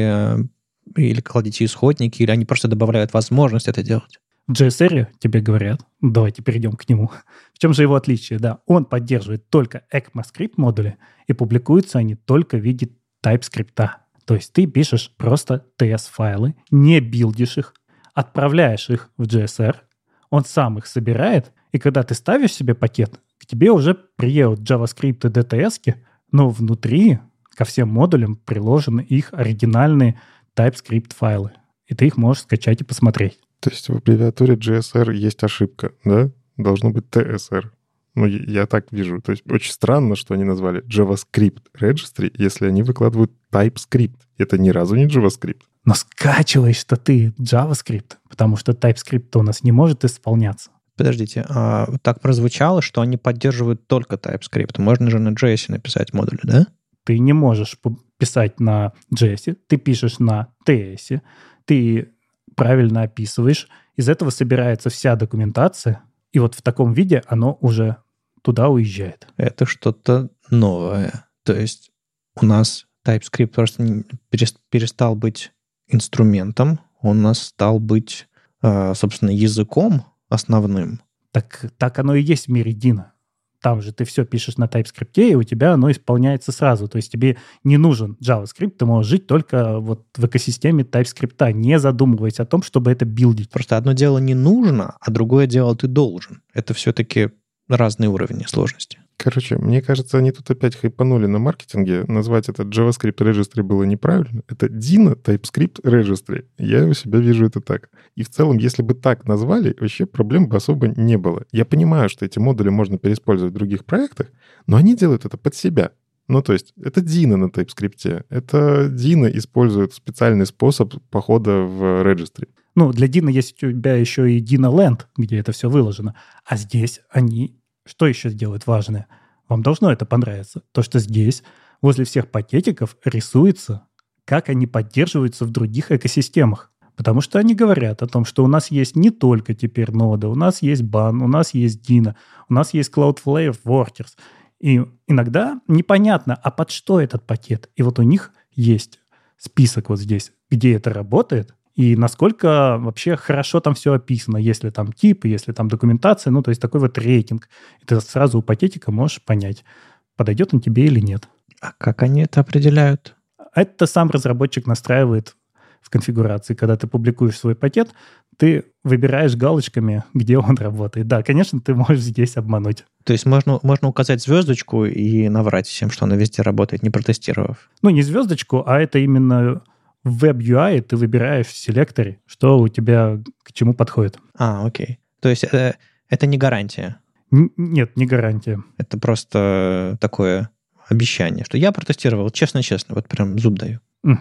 или кладите исходники, или они просто добавляют возможность это делать? В JSR тебе говорят, давайте перейдем к нему. В чем же его отличие? Да, он поддерживает только ECMAScript модули, и публикуются они только в виде TypeScript. То есть ты пишешь просто TS-файлы, не билдишь их, отправляешь их в JSR, он сам их собирает, и когда ты ставишь себе пакет, к тебе уже приедут JavaScript и DTS, но внутри ко всем модулям приложены их оригинальные TypeScript файлы. И ты их можешь скачать и посмотреть. То есть в аббревиатуре JSR есть ошибка, да? Должно быть TSR. Ну, я так вижу. То есть очень странно, что они назвали JavaScript Registry, если они выкладывают TypeScript. Это ни разу не JavaScript. Но скачиваешь-то ты JavaScript, потому что TypeScript-то у нас не может исполняться. Подождите, так прозвучало, что они поддерживают только TypeScript. Можно же на JS написать модули, да? Ты не можешь писать на JS, ты пишешь на TS, ты правильно описываешь, из этого собирается вся документация, и вот в таком виде оно уже туда уезжает. Это что-то новое. То есть у нас TypeScript просто перестал быть инструментом, он у нас стал быть, собственно, языком основным. Так оно и есть в мире Dino. Там же ты все пишешь на TypeScript, и у тебя оно исполняется сразу. То есть тебе не нужен JavaScript, ты можешь жить только вот в экосистеме TypeScript, не задумываясь о том, чтобы это билдить. Просто одно дело не нужно, а другое дело ты должен. Это все-таки разные уровни сложности. Короче, мне кажется, они тут опять хайпанули на маркетинге. Назвать это JavaScript Registry было неправильно. Это Dino TypeScript Registry. Я у себя вижу это так. И в целом, если бы так назвали, вообще проблем бы особо не было. Я понимаю, что эти модули можно переиспользовать в других проектах, но они делают это под себя. Ну, то есть это Dino на TypeScript. Это Dino использует специальный способ похода в Registry. Ну, для Dino есть у тебя еще и Dino Land, где это все выложено. А здесь они... Что еще сделают важное? Вам должно это понравиться. То, что здесь возле всех пакетиков рисуется, как они поддерживаются в других экосистемах. Потому что они говорят о том, что у нас есть не только теперь нода, у нас есть Ban, у нас есть Dino, у нас есть Cloudflare Workers. И иногда непонятно, а под что этот пакет. И вот у них есть список вот здесь, где это работает, и насколько вообще хорошо там все описано, если там типы, если там документация, ну, то есть такой вот рейтинг. И ты сразу у пакетика можешь понять, подойдет он тебе или нет. А как они это определяют? Это сам разработчик настраивает в конфигурации. Когда ты публикуешь свой пакет, ты выбираешь галочками, где он работает. Да, конечно, ты можешь здесь обмануть. То есть можно указать звездочку и наврать всем, что она везде работает, не протестировав? Ну, не звездочку, а это именно... В Web-UI ты выбираешь в селекторе, что у тебя к чему подходит. Окей. То есть это не гарантия? Нет, не гарантия. Это просто такое обещание, что я протестировал, честно-честно, вот прям зуб даю.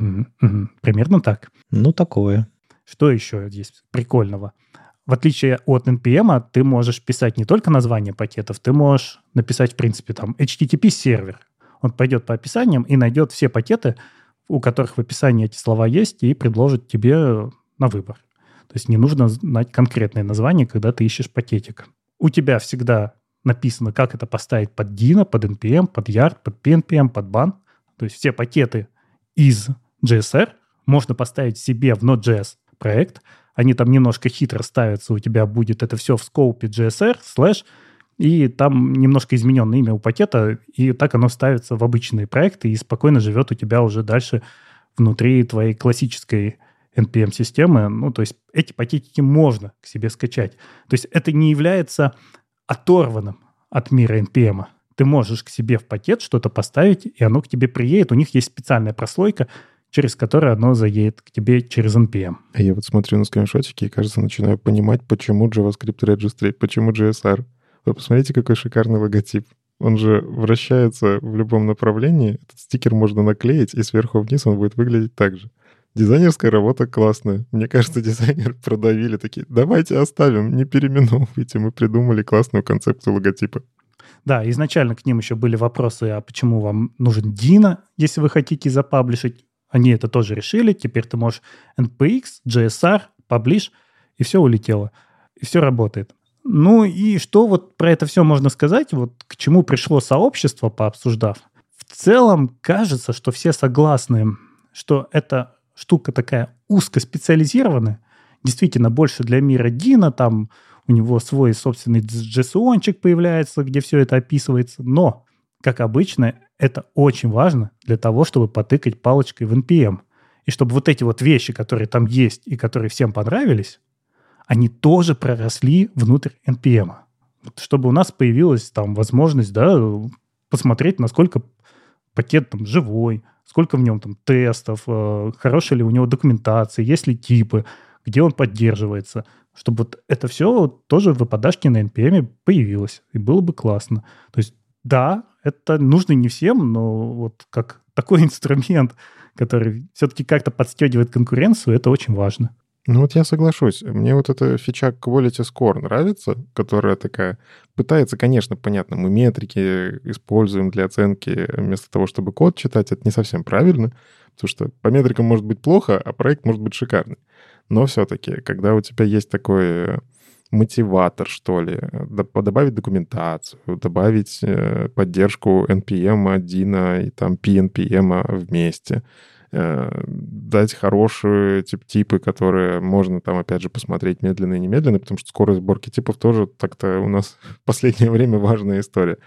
Примерно так. Ну, такое. Что еще здесь прикольного? В отличие от NPM, ты можешь писать не только название пакетов, ты можешь написать, в принципе, там HTTP-сервер. Он пойдет по описаниям и найдет все пакеты, у которых в описании эти слова есть, и предложит тебе на выбор. То есть не нужно знать конкретное название, когда ты ищешь пакетик. У тебя всегда написано, как это поставить под Dino, под NPM, под Yard, под PNPM, под Ban. То есть все пакеты из JSR можно поставить себе в Node.js проект. Они там немножко хитро ставятся, у тебя будет это все в скоупе JSR, и там немножко измененное имя у пакета, и так оно ставится в обычные проекты и спокойно живет у тебя уже дальше внутри твоей классической NPM-системы. Ну, то есть эти пакетики можно к себе скачать. То есть это не является оторванным от мира NPM. ты можешь к себе в пакет что-то поставить, и оно к тебе приедет. У них есть специальная прослойка, через которую оно заедет к тебе через NPM. А я вот смотрю на скриншотики и, кажется, начинаю понимать, почему JavaScript Registry, почему JSR. Вы посмотрите, какой шикарный логотип. Он же вращается в любом направлении. Этот стикер можно наклеить, и сверху вниз он будет выглядеть так же. Дизайнерская работа классная. Мне кажется, дизайнеры продавили такие: давайте оставим, не переименовывайте. Мы придумали классную концепцию логотипа. Да, изначально к ним еще были вопросы, а почему вам нужен Dino, если вы хотите запаблишить. Они это тоже решили. Теперь ты можешь NPX, JSR, publish, и все улетело. И все работает. Ну и что вот про это все можно сказать? Вот к чему пришло сообщество, пообсуждав? В целом кажется, что все согласны, что эта штука такая узкоспециализированная. Действительно, больше для мира Dino, там у него свой собственный JSON-чик появляется, где все это описывается. Но, как обычно, это очень важно для того, чтобы потыкать палочкой в NPM. И чтобы вот эти вот вещи, которые там есть и которые всем понравились, они тоже проросли внутрь NPM. Чтобы у нас появилась там возможность, да, посмотреть, насколько пакет там живой, сколько в нем там тестов, хорошая ли у него документация, есть ли типы, где он поддерживается, чтобы вот это все тоже в API-дашке на NPM появилось. И было бы классно. То есть, да, это нужно не всем, но вот как такой инструмент, который все-таки как-то подстегивает конкуренцию, это очень важно. Ну вот я соглашусь. Мне вот эта фича Quality Score нравится, которая такая пытается, конечно, понятно, мы метрики используем для оценки вместо того, чтобы код читать. Это не совсем правильно, потому что по метрикам может быть плохо, а проект может быть шикарный. Но все-таки, когда у тебя есть такой мотиватор, что ли, добавить документацию, добавить поддержку NPM, Dino и там PNPM вместе, дать хорошие типы, которые можно там, опять же, посмотреть медленно и немедленно, потому что скорость сборки типов тоже так-то у нас в последнее время важная история.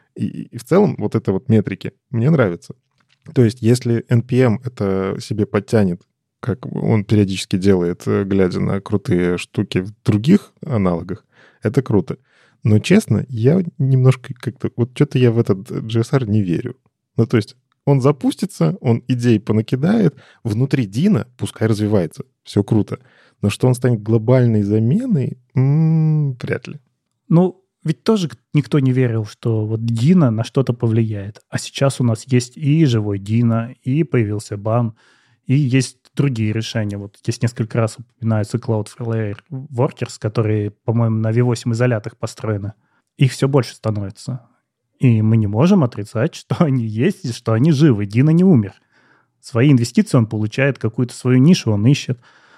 И в целом вот это вот метрики мне нравятся. То есть если NPM это себе подтянет, как он периодически делает, глядя на крутые штуки в других аналогах, это круто. Но, честно, я немножко как-то... Вот что-то я в этот JSR не верю. Ну, то есть он запустится, он идей понакидает, внутри Dino пускай развивается, все круто. Но что он станет глобальной заменой, вряд ли. Ну, ведь тоже никто не верил, что вот Dino на что-то повлияет. А сейчас у нас есть и живой Dino, и появился бан, и есть другие решения. Вот здесь несколько раз упоминаются Cloudflare Workers, которые, по-моему, на V8 изолятах построены. Их все больше становится. И мы не можем отрицать, что они есть и что они живы. Dino не умер. Свои инвестиции он получает, какую-то свою нишу он ищет.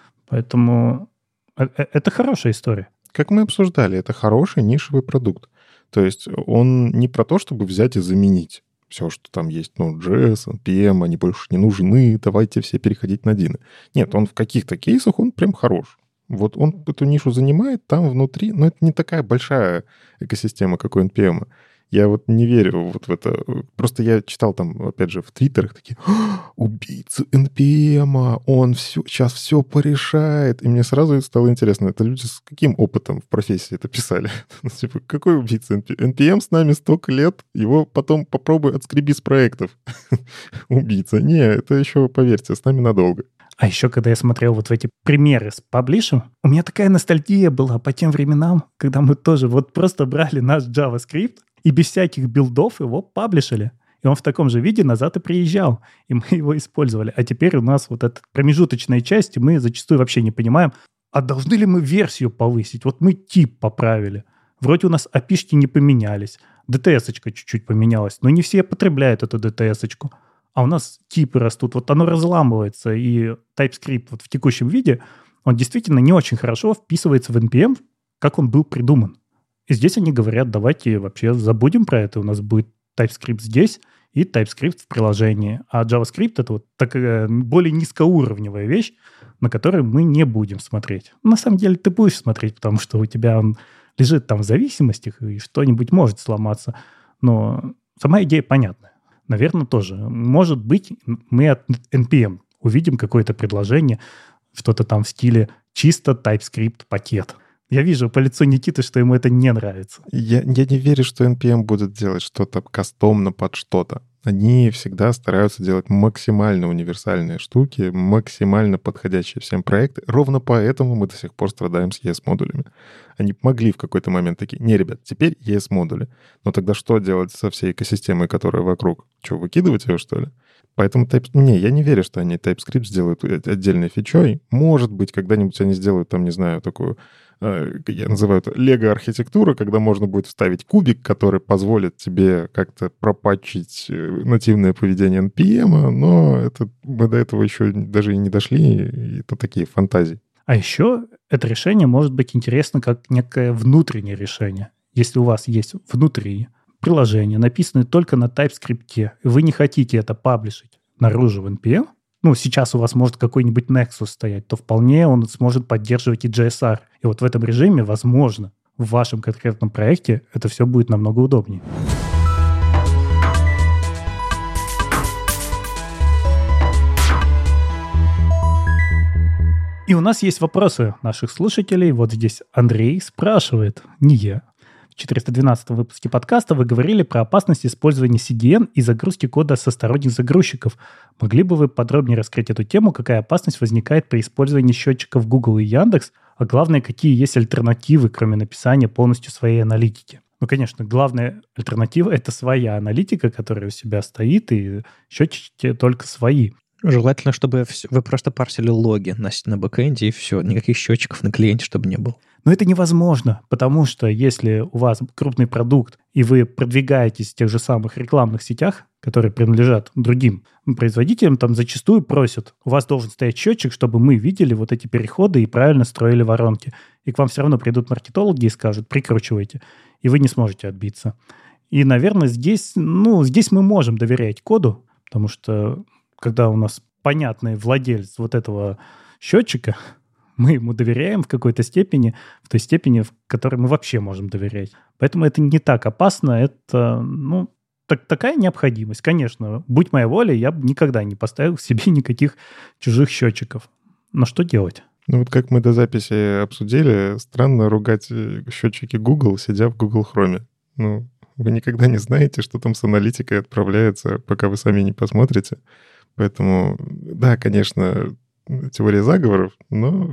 Поэтому это хорошая история. Как мы обсуждали, это хороший нишевый продукт. То есть он не про то, чтобы взять и заменить все, что там есть. Ну, JS, NPM, они больше не нужны, давайте все переходить на Dino. Нет, он в каких-то кейсах, он прям хорош. Вот он эту нишу занимает там внутри, но это не такая большая экосистема, как у NPM. Я вот не верю вот в это. Просто я читал там, опять же, в твиттерах такие: убийца NPM, он сейчас все порешает. И мне сразу стало интересно, это люди с каким опытом в профессии это писали? Типа, какой убийца NPM? NPM с нами столько лет, его потом попробуй отскреби с проектов. Убийца. Не, это еще, поверьте, с нами надолго. А еще, когда я смотрел вот в эти примеры с паблишем, у меня такая ностальгия была по тем временам, когда мы тоже вот просто брали наш JavaScript и без всяких билдов его паблишили. И он в таком же виде назад и приезжал, и мы его использовали. А теперь у нас вот эта промежуточная часть, и мы зачастую вообще не понимаем, а должны ли мы версию повысить? Вот мы тип поправили. Вроде у нас API-шки не поменялись, DTS-очка чуть-чуть поменялась, но не все потребляют эту DTS-очку. А у нас типы растут, вот оно разламывается, и TypeScript вот в текущем виде, он действительно не очень хорошо вписывается в NPM, как он был придуман. И здесь они говорят, давайте вообще забудем про это, у нас будет TypeScript здесь и TypeScript в приложении. А JavaScript — это вот такая более низкоуровневая вещь, на которую мы не будем смотреть. На самом деле ты будешь смотреть, потому что у тебя он лежит там в зависимостях, и что-нибудь может сломаться. Но сама идея понятная. Наверное, тоже. Может быть, мы от NPM увидим какое-то предложение, что-то там в стиле чисто TypeScript пакет. Я вижу по лицу Никиты, что ему это не нравится. Я не верю, что NPM будет делать что-то кастомно под что-то. Они всегда стараются делать максимально универсальные штуки, максимально подходящие всем проекты. Ровно поэтому мы до сих пор страдаем с ES-модулями. Они могли в какой-то момент такие: не, ребят, теперь ES-модули. Но тогда что делать со всей экосистемой, которая вокруг? Что, выкидывать ее, что ли? Поэтому я не верю, что они TypeScript сделают отдельной фичой. Может быть, когда-нибудь они сделают, там, не знаю, такую, я называю это лего-архитектура, когда можно будет вставить кубик, который позволит тебе как-то пропатчить нативное поведение NPM, но мы до этого еще даже и не дошли, и это такие фантазии. А еще это решение может быть интересно как некое внутреннее решение. Если у вас есть внутри приложение, написанное только на TypeScript, и вы не хотите это паблишить наружу в NPM, сейчас у вас может какой-нибудь Nexus стоять, то вполне он сможет поддерживать и JSR. И вот в этом режиме, возможно, в вашем конкретном проекте это все будет намного удобнее. И у нас есть вопросы наших слушателей. Вот здесь Андрей спрашивает, не я. В 412 выпуске подкаста вы говорили про опасность использования CDN и загрузки кода со сторонних загрузчиков. Могли бы вы подробнее раскрыть эту тему, какая опасность возникает при использовании счетчиков Google и Яндекс, а главное, какие есть альтернативы, кроме написания полностью своей аналитики? Конечно, главная альтернатива — это своя аналитика, которая у себя стоит, и счетчики только свои. Желательно, чтобы вы просто парсили логи на бэкэнде, и все. Никаких счетчиков на клиенте, чтобы не было. Но это невозможно, потому что если у вас крупный продукт, и вы продвигаетесь в тех же самых рекламных сетях, которые принадлежат другим производителям, там зачастую просят: у вас должен стоять счетчик, чтобы мы видели вот эти переходы и правильно строили воронки. И к вам все равно придут маркетологи и скажут: прикручивайте, и вы не сможете отбиться. И, наверное, здесь мы можем доверять коду, потому что когда у нас понятный владелец вот этого счетчика, мы ему доверяем в какой-то степени, в той степени, в которой мы вообще можем доверять. Поэтому это не так опасно, это, такая необходимость. Конечно, будь моя воля, я бы никогда не поставил себе никаких чужих счетчиков. Но что делать? Вот как мы до записи обсудили, странно ругать счетчики Google, сидя в Google Chrome. Вы никогда не знаете, что там с аналитикой отправляется, пока вы сами не посмотрите. Поэтому, да, конечно, теория заговоров, но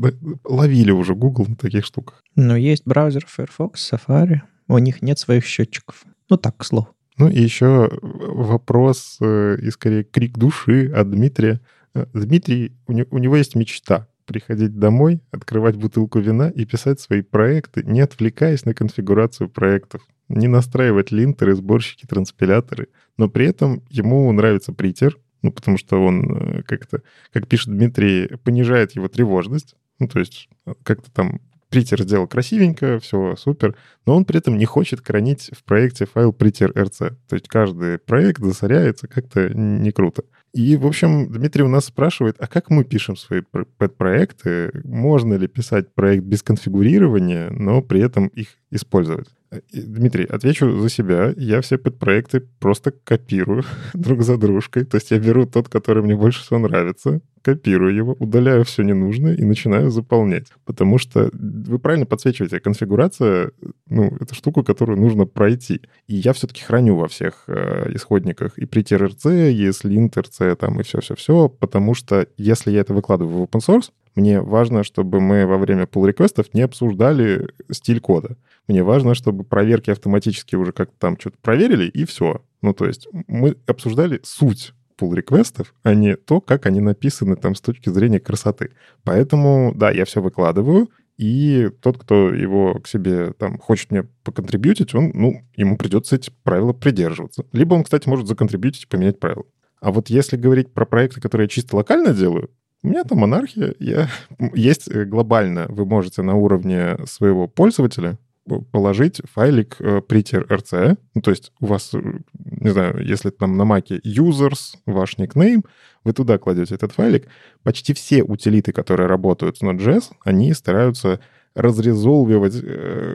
ловили уже Google на таких штуках. Но есть браузер Firefox, Safari, у них нет своих счетчиков. Так, к слову. И еще вопрос, и скорее крик души от Дмитрия. Дмитрий, у него есть мечта приходить домой, открывать бутылку вина и писать свои проекты, не отвлекаясь на конфигурацию проектов, не настраивать линтеры, сборщики, транспиляторы, но при этом ему нравится Prettier, потому что он как-то, как пишет Дмитрий, понижает его тревожность. То есть как-то там Prettier сделал красивенько, все супер, но он при этом не хочет хранить в проекте файл Prettier.rc. То есть каждый проект засоряется, как-то не круто. И, в общем, Дмитрий у нас спрашивает, а как мы пишем свои пэт-проекты? Можно ли писать проект без конфигурирования, но при этом их использовать? Дмитрий, отвечу за себя. Я все пэт-проекты просто копирую друг за дружкой. То есть я беру тот, который мне больше всего нравится, копирую его, удаляю все ненужное и начинаю заполнять. Потому что вы правильно подсвечиваете, конфигурация, это штука, которую нужно пройти. И я все-таки храню во всех исходниках и Prettier.rc, ESLint.rc, там и все-все-все, потому что если я это выкладываю в open source, мне важно, чтобы мы во время pull-реквестов не обсуждали стиль кода. Мне важно, чтобы проверки автоматически уже как-то там что-то проверили, и все. То есть мы обсуждали суть pull-реквестов, а не то, как они написаны там с точки зрения красоты. Поэтому, да, я все выкладываю, и тот, кто его к себе там хочет мне поконтрибьютить, ему придется эти правила придерживаться. Либо он, кстати, может законтрибьютить и поменять правила. А вот если говорить про проекты, которые я чисто локально делаю, у меня там монархия. Есть глобально, вы можете на уровне своего пользователя положить файлик Prettier.rc. То есть у вас, не знаю, если там на Маке users, ваш никнейм, вы туда кладете этот файлик. Почти все утилиты, которые работают с Node.js, они стараются разрезолвивать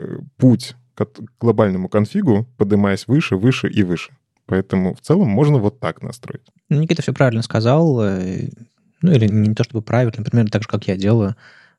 путь к глобальному конфигу, поднимаясь выше, выше и выше. Поэтому в целом можно вот так настроить. Никита все правильно сказал. Или не то чтобы правильно, например, так же, как я делаю.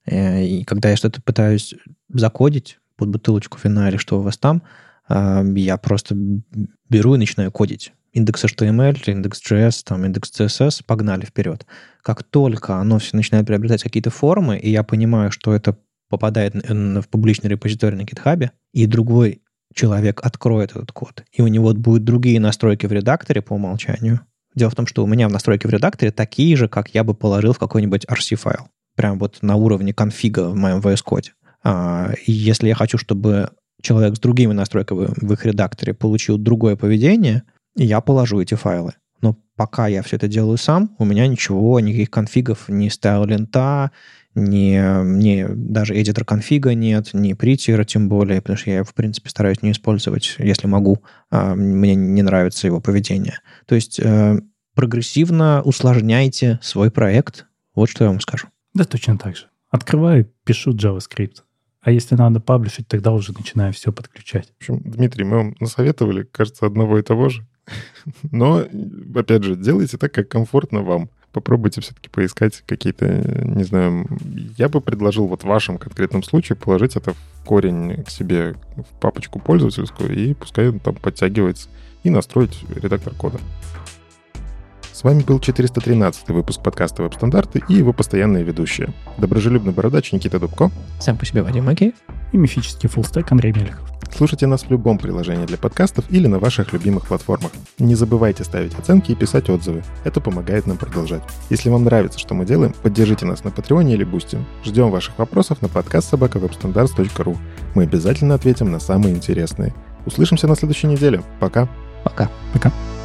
И когда я что-то пытаюсь закодить под бутылочку вина или что у вас там, я просто беру и начинаю кодить. Индекс HTML, индекс JS, там, индекс CSS, погнали вперед. Как только оно все начинает приобретать какие-то формы, и я понимаю, что это попадает в публичный репозиторий на GitHub, и другой человек откроет этот код, и у него будут другие настройки в редакторе по умолчанию. Дело в том, что у меня в настройки в редакторе такие же, как я бы положил в какой-нибудь RC-файл. Прям вот на уровне конфига в моем VS Code. И если я хочу, чтобы человек с другими настройками в их редакторе получил другое поведение, я положу эти файлы. Но пока я все это делаю сам, у меня ничего, никаких конфигов, ни стайл-лента, ни даже эдитор конфига нет, ни притира тем более, потому что я его, в принципе, стараюсь не использовать, если могу. Мне не нравится его поведение. То есть прогрессивно усложняйте свой проект. Вот что я вам скажу. Да, точно так же. Открываю, пишу JavaScript. А если надо паблишить, тогда уже начинаю все подключать. В общем, Дмитрий, мы вам насоветовали, кажется, одного и того же. Но, опять же, делайте так, как комфортно вам. Попробуйте все-таки поискать какие-то, не знаю, я бы предложил вот в вашем конкретном случае положить это в корень к себе в папочку пользовательскую, и пускай он там подтягивается, и настроить редактор кода. С вами был 413-й выпуск подкаста «Веб-стандарты» и его постоянные ведущие. Доброжелюбный бородач Никита Дубко. Сам по себе Вадим Макеев. И мифический фуллстек Андрей Мелехов. Слушайте нас в любом приложении для подкастов или на ваших любимых платформах. Не забывайте ставить оценки и писать отзывы. Это помогает нам продолжать. Если вам нравится, что мы делаем, поддержите нас на Патреоне или Бусти. Ждем ваших вопросов на podcast@webstandards.ru. Мы обязательно ответим на самые интересные. Услышимся на следующей неделе. Пока. Пока. Пока.